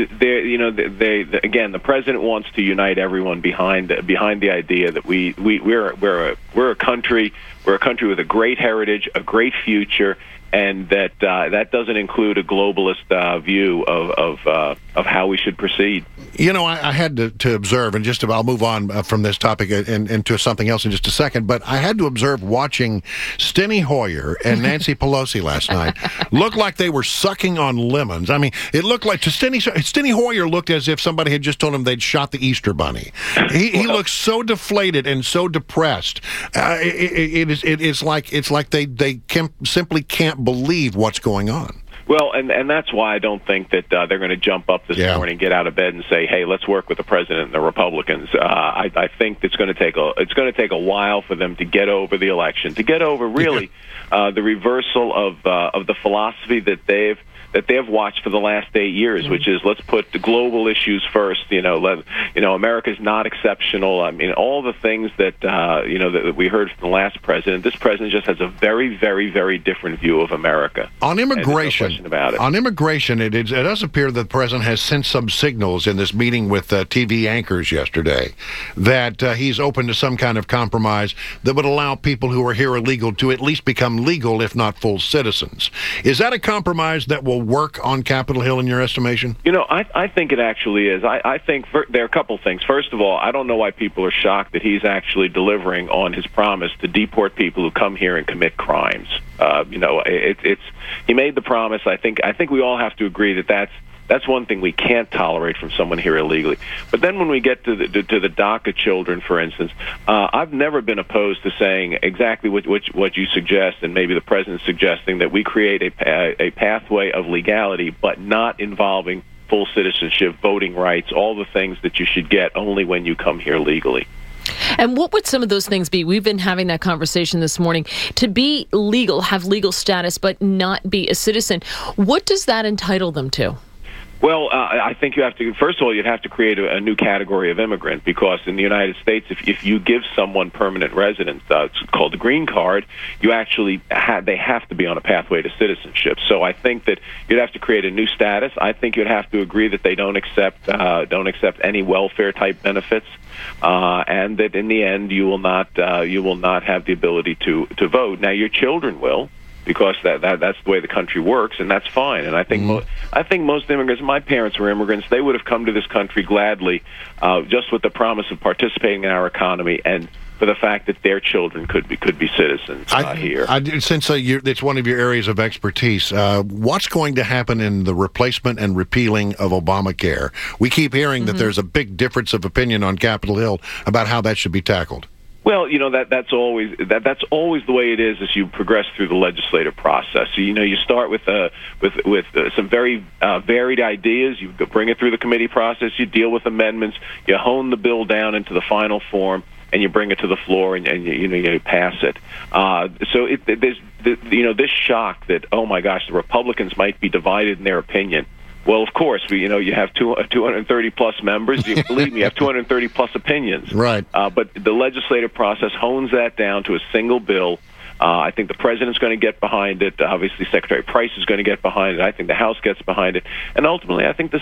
The president wants to unite everyone behind the idea that we're a country with a great heritage, a great future, and that doesn't include a globalist view of how we should proceed. I had to observe, and I'll move on from this topic and into something else in just a second, but I had to observe watching Steny Hoyer and Nancy Pelosi last night look like they were sucking on lemons. I mean, it looked like Steny Hoyer looked as if somebody had just told him they'd shot the Easter Bunny. He looked so deflated and so depressed. It's like they simply can't believe what's going on. Well, and that's why I don't think that they're going to jump up this morning, get out of bed, and say, "Hey, let's work with the president and the Republicans." I think it's going to take a while for them to get over the election, to get over really the reversal of the philosophy that they've watched for the last 8 years, which is let's put the global issues first. America's not exceptional. I mean, all the things that that we heard from the last president. This president just has a very, very, very different view of America. On immigration, no question about it. On immigration, it does appear that the president has sent some signals in this meeting with TV anchors yesterday that he's open to some kind of compromise that would allow people who are here illegal to at least become legal, if not full citizens. Is that a compromise that will work on Capitol Hill in your estimation? I think it actually is. I think there are a couple things. First of all, I don't know why people are shocked that he's actually delivering on his promise to deport people who come here and commit crimes. He made the promise. I think we all have to agree that that's one thing we can't tolerate from someone here illegally. But then when we get to the DACA children, for instance, I've never been opposed to saying exactly what you suggest, and maybe the president's suggesting, that we create a pathway of legality, but not involving full citizenship, voting rights, all the things that you should get only when you come here legally. And what would some of those things be? We've been having that conversation this morning. To be legal, have legal status, but not be a citizen, what does that entitle them to? Well, I think you have to, first of all, you'd have to create a new category of immigrant, because in the United States, if you give someone permanent residence, it's called the green card, you actually they have to be on a pathway to citizenship. So I think that you'd have to create a new status. I think you'd have to agree that they don't accept any welfare type benefits, and that in the end you will not have the ability to vote. Now your children will, because that's the way the country works, and that's fine. And I think most immigrants, my parents were immigrants, they would have come to this country gladly, just with the promise of participating in our economy and for the fact that their children could be citizens here. Since it's one of your areas of expertise, what's going to happen in the replacement and repealing of Obamacare? We keep hearing that there's a big difference of opinion on Capitol Hill about how that should be tackled. Well, that's always the way it is as you progress through the legislative process. So, you start with some very varied ideas. You bring it through the committee process. You deal with amendments. You hone the bill down into the final form, and you bring it to the floor, and you pass it. So there's this shock that, oh my gosh, the Republicans might be divided in their opinion. Well, of course, you have 230 plus members. Believe me, you have 230 plus opinions. Right. But the legislative process hones that down to a single bill. I think the president's going to get behind it. Obviously, Secretary Price is going to get behind it. I think the House gets behind it, and ultimately, I think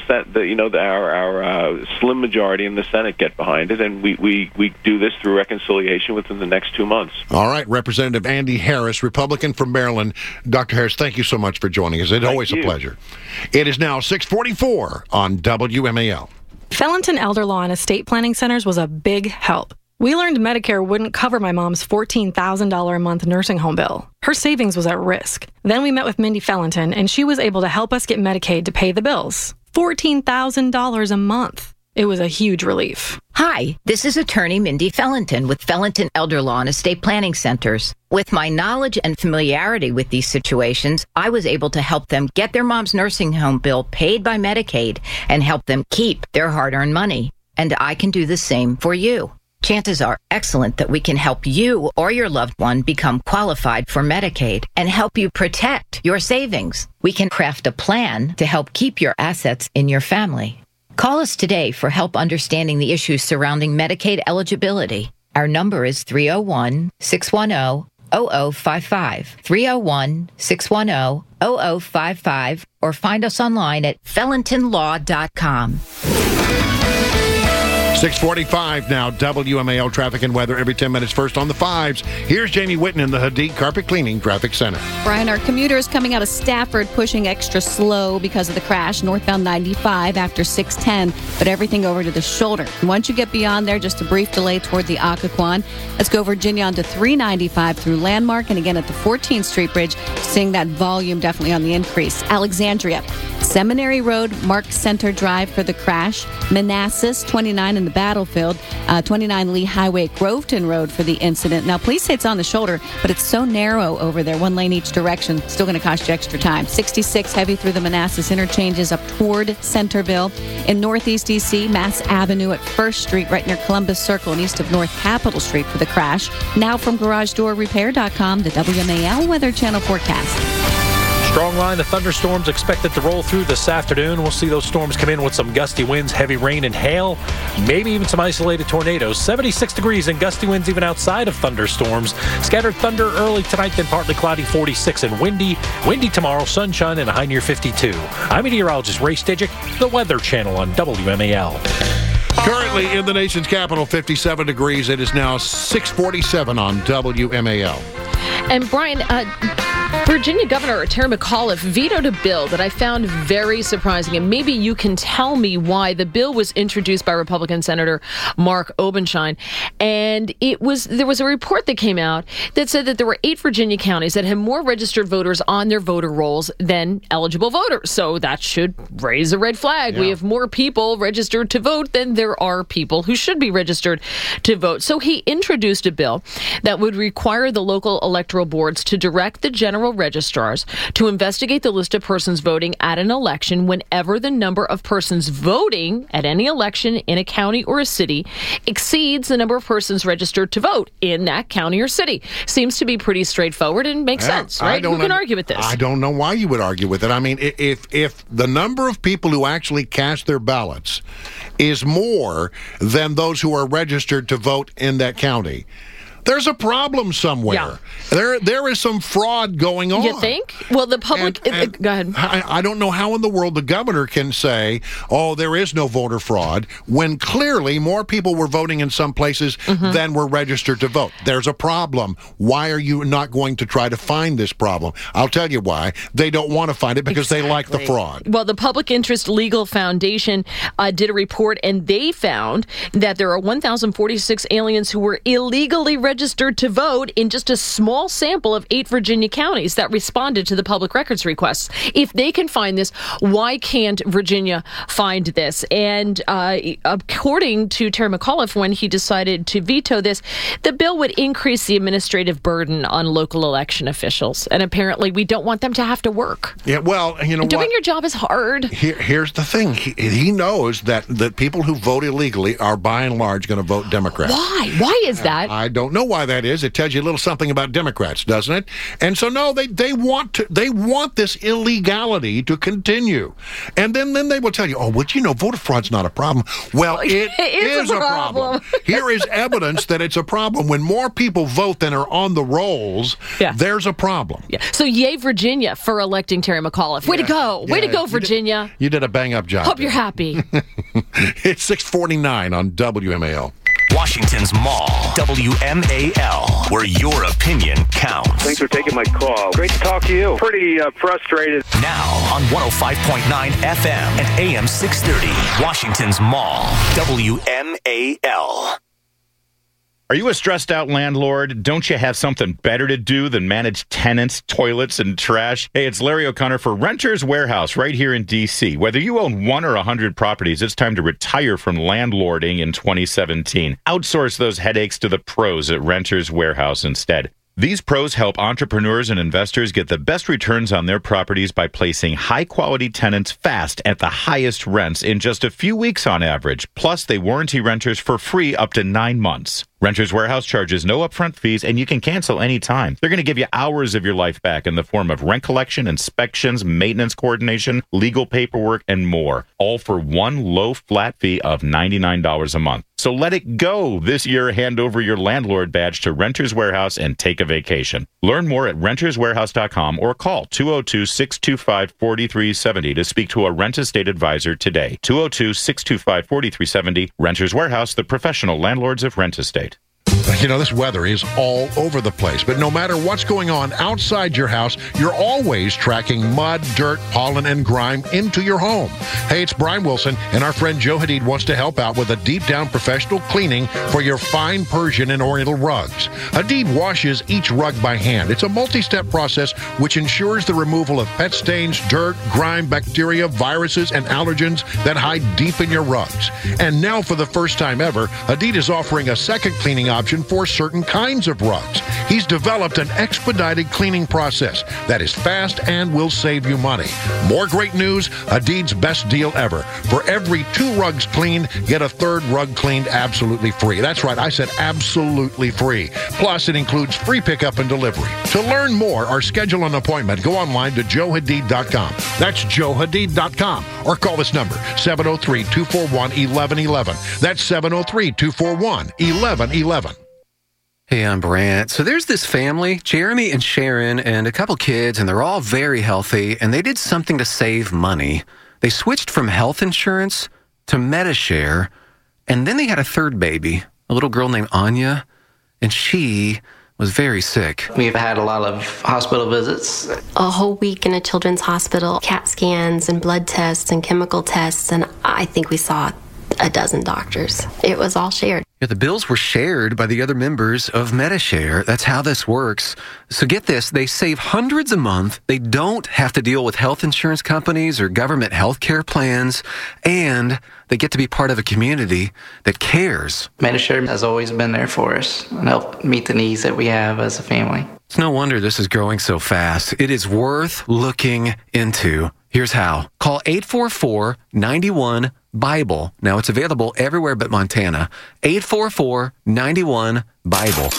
our slim majority in the Senate get behind it, and we do this through reconciliation within the next 2 months. All right, Representative Andy Harris, Republican from Maryland. Dr. Harris, thank you so much for joining us. It's always a pleasure. It is now 6:44 on WMAL. Fellenton Elder Law and Estate Planning Centers was a big help. We learned Medicare wouldn't cover my mom's $14,000 a month nursing home bill. Her savings was at risk. Then we met with Mindy Fellenton, and she was able to help us get Medicaid to pay the bills. $14,000 a month. It was a huge relief. Hi, this is attorney Mindy Fellenton with Fellenton Elder Law and Estate Planning Centers. With my knowledge and familiarity with these situations, I was able to help them get their mom's nursing home bill paid by Medicaid and help them keep their hard-earned money. And I can do the same for you. Chances are excellent that we can help you or your loved one become qualified for Medicaid and help you protect your savings. We can craft a plan to help keep your assets in your family. Call us today for help understanding the issues surrounding Medicaid eligibility. Our number is 301-610-0055, 301-610-0055, or find us online at fellentonlaw.com. 6:45 now, WMAL traffic and weather every 10 minutes. First on the 5s, here's Jamie Whitten in the Hadid Carpet Cleaning Traffic Center. Brian, our commuters coming out of Stafford pushing extra slow because of the crash, northbound 95 after 610, but everything over to the shoulder. And once you get beyond there, just a brief delay toward the Occoquan. Let's go Virginia onto 395 through Landmark, and again at the 14th Street Bridge, seeing that volume definitely on the increase. Alexandria, Seminary Road, Mark Center Drive for the crash. Manassas, 29 in the Battlefield, 29 Lee Highway, Groveton Road for the incident. Now, police say it's on the shoulder, but it's so narrow over there, one lane each direction, still going to cost you extra time. 66 heavy through the Manassas interchanges up toward Centerville. In Northeast D.C., Mass Avenue at 1st Street, right near Columbus Circle and east of North Capitol Street for the crash. Now from GarageDoorRepair.com, the WMAL Weather Channel forecast. Strong line of thunderstorms expected to roll through this afternoon. We'll see those storms come in with some gusty winds, heavy rain and hail, maybe even some isolated tornadoes. 76 degrees and gusty winds even outside of thunderstorms. Scattered thunder early tonight, then partly cloudy, 46 and windy. Windy tomorrow, sunshine and a high near 52. I'm meteorologist Ray Stijic, the Weather Channel on WMAL. Currently in the nation's capital, 57 degrees. It is now 6:47 on WMAL. And Brian, Virginia Governor Terry McAuliffe vetoed a bill that I found very surprising, and maybe you can tell me why. The bill was introduced by Republican Senator Mark Obenshine, and there was a report that came out that said that there were 8 Virginia counties that had more registered voters on their voter rolls than eligible voters. So that should raise a red flag. Yeah. We have more people registered to vote than there are people who should be registered to vote. So he introduced a bill that would require the local electoral boards to direct the general registrars to investigate the list of persons voting at an election whenever the number of persons voting at any election in a county or a city exceeds the number of persons registered to vote in that county or city. Seems to be pretty straightforward and makes sense, right? Who can argue with this? I don't know why you would argue with it. I mean, if the number of people who actually cast their ballots is more than those who are registered to vote in that county, There's a problem somewhere. Yeah. There is some fraud going on. You think? Well, the public... go ahead. I don't know how in the world the governor can say, oh, there is no voter fraud, when clearly more people were voting in some places than were registered to vote. There's a problem. Why are you not going to try to find this problem? I'll tell you why. They don't want to find it because they like the fraud. Well, the Public Interest Legal Foundation did a report, and they found that there are 1,046 aliens who were illegally registered to vote in just a small sample of 8 Virginia counties that responded to the public records requests. If they can find this, why can't Virginia find this? And according to Terry McAuliffe, when he decided to veto this, the bill would increase the administrative burden on local election officials. And apparently we don't want them to have to work. Yeah, well, you know what? Doing your job is hard. Here's the thing. He knows that people who vote illegally are by and large going to vote Democrat. Why? Why is that? I don't know why that is. It tells you a little something about Democrats, doesn't it? And so no, they want this illegality to continue. And then they will tell you, oh, well, you know, voter fraud's not a problem. Well, it is a problem. Here is evidence that it's a problem. When more people vote than are on the rolls, there's a problem. Yeah. So yay, Virginia, for electing Terry McAuliffe. Way to go. Way to go, Virginia. You did a bang-up job. Hope you're happy. It's 6:49 on WMAL. Washington's Mall, WMAL, where your opinion counts. Thanks for taking my call. Great to talk to you. Pretty frustrated. Now on 105.9 FM and AM 630, Washington's Mall, WMAL. Are you a stressed out landlord? Don't you have something better to do than manage tenants, toilets, and trash? Hey, it's Larry O'Connor for Renters Warehouse right here in D.C. Whether you own 1 or 100 properties, it's time to retire from landlording in 2017. Outsource those headaches to the pros at Renters Warehouse instead. These pros help entrepreneurs and investors get the best returns on their properties by placing high-quality tenants fast at the highest rents in just a few weeks on average. Plus, they warranty renters for free up to 9 months. Renters Warehouse charges no upfront fees, and you can cancel anytime. They're going to give you hours of your life back in the form of rent collection, inspections, maintenance coordination, legal paperwork, and more, all for one low flat fee of $99 a month. So let it go this year. Hand over your landlord badge to Renters Warehouse and take a vacation. Learn more at renterswarehouse.com or call 202-625-4370 to speak to a rent estate advisor today. 202-625-4370. Renters Warehouse, the professional landlords of rent estate. You know, this weather is all over the place, but no matter what's going on outside your house, you're always tracking mud, dirt, pollen, and grime into your home. Hey, it's Brian Wilson, and our friend Joe Hadid wants to help out with a deep-down professional cleaning for your fine Persian and Oriental rugs. Hadid washes each rug by hand. It's a multi-step process which ensures the removal of pet stains, dirt, grime, bacteria, viruses, and allergens that hide deep in your rugs. And now, for the first time ever, Hadid is offering a second cleaning option for certain kinds of rugs. He's developed an expedited cleaning process that is fast and will save you money. More great news, Hadid's best deal ever. For every 2 rugs cleaned, get a 3rd rug cleaned absolutely free. That's right, I said absolutely free. Plus, it includes free pickup and delivery. To learn more or schedule an appointment, go online to joehadid.com. That's joehadid.com. Or call this number, 703-241-1111. That's 703-241-1111. Hey, I'm Brant. So there's this family, Jeremy and Sharon, and a couple kids, and they're all very healthy, and they did something to save money. They switched from health insurance to Medi-Share, and then they had a 3rd baby, a little girl named Anya, and she was very sick. We've had a lot of hospital visits. A whole week in a children's hospital, CAT scans and blood tests and chemical tests, and I think we saw a dozen doctors. It was all shared. Yeah, the bills were shared by the other members of Medi-Share. That's how this works. So get this, they save hundreds a month. They don't have to deal with health insurance companies or government health care plans, and they get to be part of a community that cares. Medi-Share has always been there for us and helped meet the needs that we have as a family. It's no wonder this is growing so fast. It is worth looking into. Here's how. Call 844-91-BIBLE. Now, it's available everywhere but Montana. 844-91-BIBLE.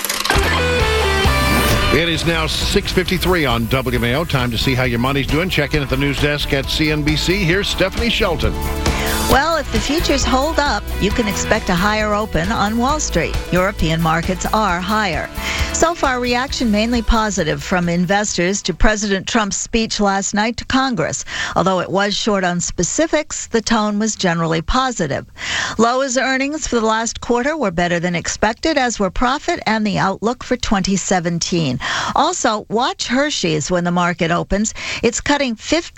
It is now 6:53 on WMAO. Time to see how your money's doing. Check in at the news desk at CNBC. Here's Stephanie Shelton. Well, if the futures hold up, you can expect a higher open on Wall Street. European markets are higher. So far, reaction mainly positive from investors to President Trump's speech last night to Congress. Although it was short on specifics, the tone was generally positive. Lowe's earnings for the last quarter were better than expected, as were profit and the outlook for 2017. Also, watch Hershey's when the market opens. It's cutting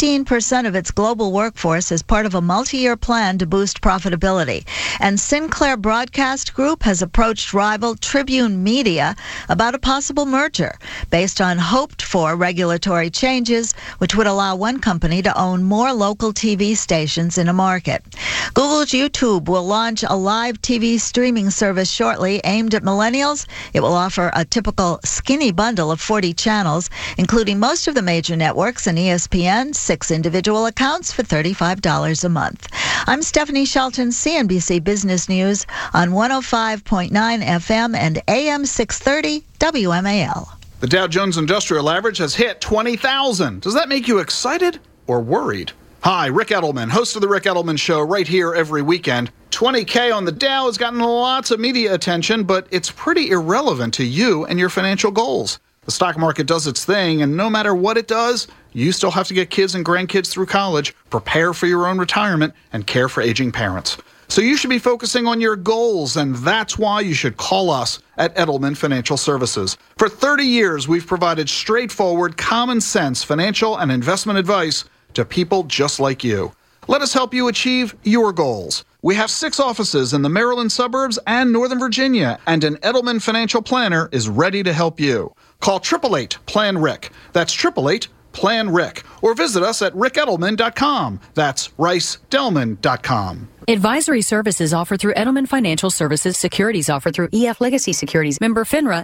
15% of its global workforce as part of a multi-year plan to boost profitability. And Sinclair Broadcast Group has approached rival Tribune Media about a possible merger based on hoped-for regulatory changes, which would allow one company to own more local TV stations in a market. Google's YouTube will launch a live TV streaming service shortly aimed at millennials. It will offer a typical skinny bundle of 40 channels, including most of the major networks and ESPN, 6 individual accounts for $35 a month. I'm Stephanie Shelton, CNBC Business News on 105.9 FM and AM 630 WMAL. The Dow Jones Industrial Average has hit 20,000. Does that make you excited or worried? Hi, Rick Edelman, host of The Rick Edelman Show, right here every weekend. 20K on the Dow has gotten lots of media attention, but it's pretty irrelevant to you and your financial goals. The stock market does its thing, and no matter what it does, you still have to get kids and grandkids through college, prepare for your own retirement, and care for aging parents. So you should be focusing on your goals, and that's why you should call us at Edelman Financial Services. For 30 years, we've provided straightforward, common sense financial and investment advice to people just like you. Let us help you achieve your goals. We have 6 offices in the Maryland suburbs and Northern Virginia, and an Edelman financial planner is ready to help you. Call 888-PLAN-RICK. That's 888-PLAN-RICK. Or visit us at rickedelman.com. That's ricedelman.com. Advisory services offered through Edelman Financial Services. Securities offered through EF Legacy Securities. Member FINRA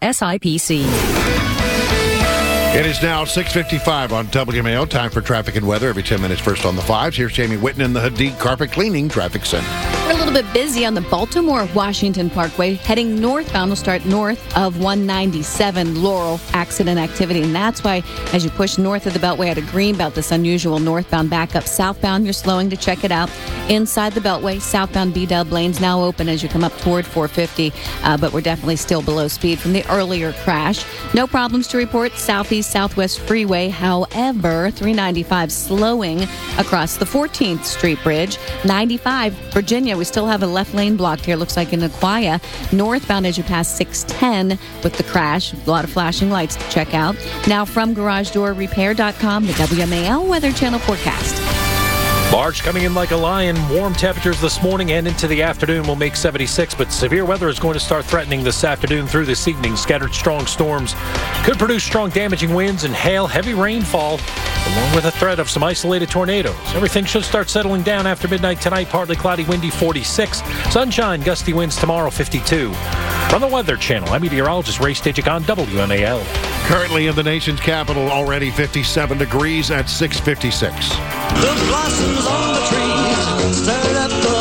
SIPC. It is now 6:55 on WMAO. Time for traffic and weather every 10 minutes. First on the 5s. Here's Jamie Whitten in the Hadid Carpet Cleaning Traffic Center. We're a little bit busy on the Baltimore-Washington Parkway. Heading northbound, we'll start north of 197 Laurel. Accident activity, and that's why as you push north of the Beltway out of Greenbelt, this unusual northbound backup. Southbound, you're slowing to check it out. Inside the Beltway, southbound B-Dub lanes now open as you come up toward 450, but we're definitely still below speed from the earlier crash. No problems to report southeast Southwest Freeway. However, 395 slowing across the 14th Street Bridge. 95 Virginia, we still have a left lane blocked here. Looks like in Aquia. Northbound as you pass 610 with the crash. A lot of flashing lights to check out. Now from GarageDoorRepair.com, the WMAL Weather Channel forecast. March coming in like a lion. Warm temperatures this morning and into the afternoon will make 76, but severe weather is going to start threatening this afternoon through this evening. Scattered strong storms could produce strong damaging winds and hail, heavy rainfall, along with a threat of some isolated tornadoes. Everything should start settling down after midnight tonight. Partly cloudy, windy, 46. Sunshine, gusty winds tomorrow, 52. From the Weather Channel, I'm meteorologist Ray Stijik on WMAL. Currently in the nation's capital, already 57 degrees at 6:56. The blossoms on the trees stirred up the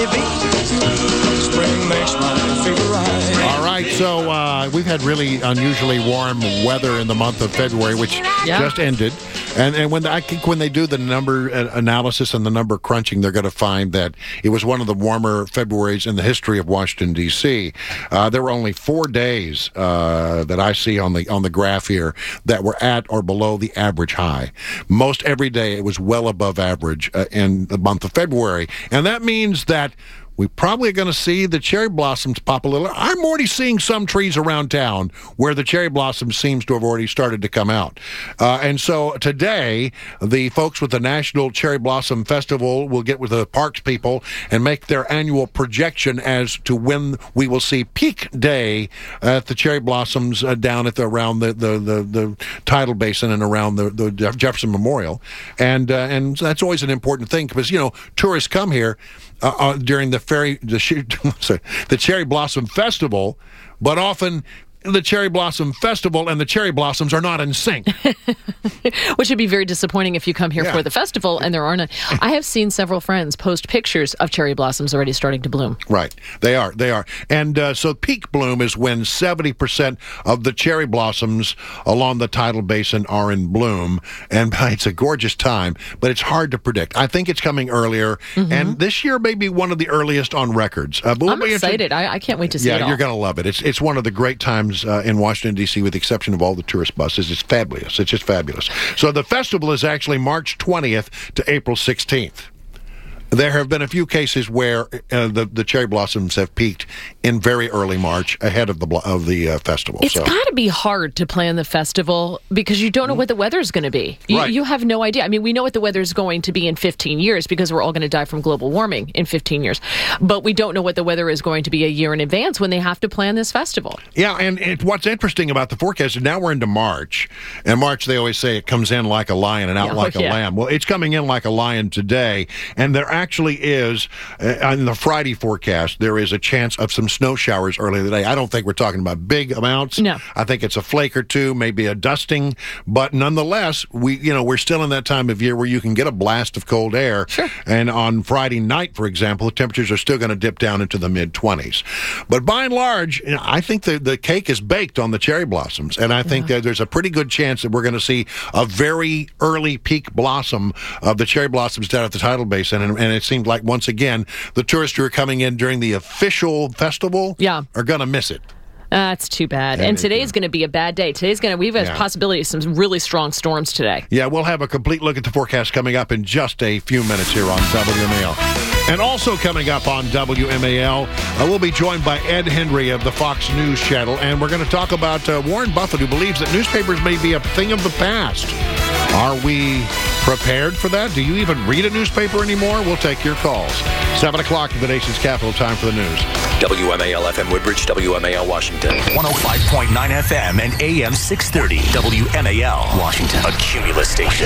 honeybees. Spring makes my fever rise. All right, so we've had really unusually warm weather in the month of February, which just ended. And when I think when they do the number analysis and the number crunching, they're going to find that it was one of the warmer Februaries in the history of Washington, D.C. There were only 4 days that I see on the graph here that were at or below the average high. Most every day it was well above average in the month of February. And that means that we probably are going to see the cherry blossoms pop a little. I'm already seeing some trees around town where the cherry blossoms seems to have already started to come out. And so today, the folks with the National Cherry Blossom Festival will get with the parks people and make their annual projection as to when we will see peak day at the cherry blossoms down at around the tidal basin and around the Jefferson Memorial. And that's always an important thing because, you know, tourists come here during the Cherry Blossom Festival, but often the Cherry Blossom Festival and the cherry blossoms are not in sync. Which would be very disappointing if you come here Yeah. for the festival and there are none. I have seen several friends post pictures of cherry blossoms already starting to bloom. Right. They are. And so peak bloom is when 70% of the cherry blossoms along the tidal basin are in bloom. And it's a gorgeous time, but it's hard to predict. I think it's coming earlier. And this year may be one of the earliest on records. But I'm excited. I can't wait to see it all. Yeah, you're going to love it. It's one of the great times in Washington, D.C., with the exception of all the tourist buses. It's fabulous. It's just fabulous. So the festival is actually March 20th to April 16th. There have been a few cases where the cherry blossoms have peaked in very early March, ahead of the festival. It's got to be hard to plan the festival because you don't know what the weather is going to be. You have no idea. I mean, we know what the weather is going to be in 15 years because we're all going to die from global warming in 15 years. But we don't know what the weather is going to be a year in advance when they have to plan this festival. Yeah, and what's interesting about the forecast is now we're into March. And March, they always say it comes in like a lion and out like a lamb. Well, it's coming in like a lion today. And there actually is, on the Friday forecast, there is a chance of some snow showers early in the day. I don't think we're talking about big amounts. No. I think it's a flake or two, maybe a dusting. But nonetheless, we're still in that time of year where you can get a blast of cold air. Sure. And on Friday night, for example, the temperatures are still going to dip down into the mid-20s. But by and large, I think the cake is baked on the cherry blossoms. And I think that there's a pretty good chance that we're going to see a very early peak blossom of the cherry blossoms down at the tidal basin. And it seems like, once again, the tourists who are coming in during the official festival are going to miss it. That's too bad. And today's going to be a bad day. We've got a possibility of some really strong storms today. Yeah, we'll have a complete look at the forecast coming up in just a few minutes here on WMAL. And also coming up on WMAL, we'll be joined by Ed Henry of the Fox News Channel, and we're going to talk about Warren Buffett, who believes that newspapers may be a thing of the past. Are we prepared for that? Do you even read a newspaper anymore? We'll take your calls. 7 o'clock in the nation's capital, time for the news. WMAL FM Woodbridge, WMAL Washington. 105.9 FM and AM 630. WMAL Washington. A Cumulus station.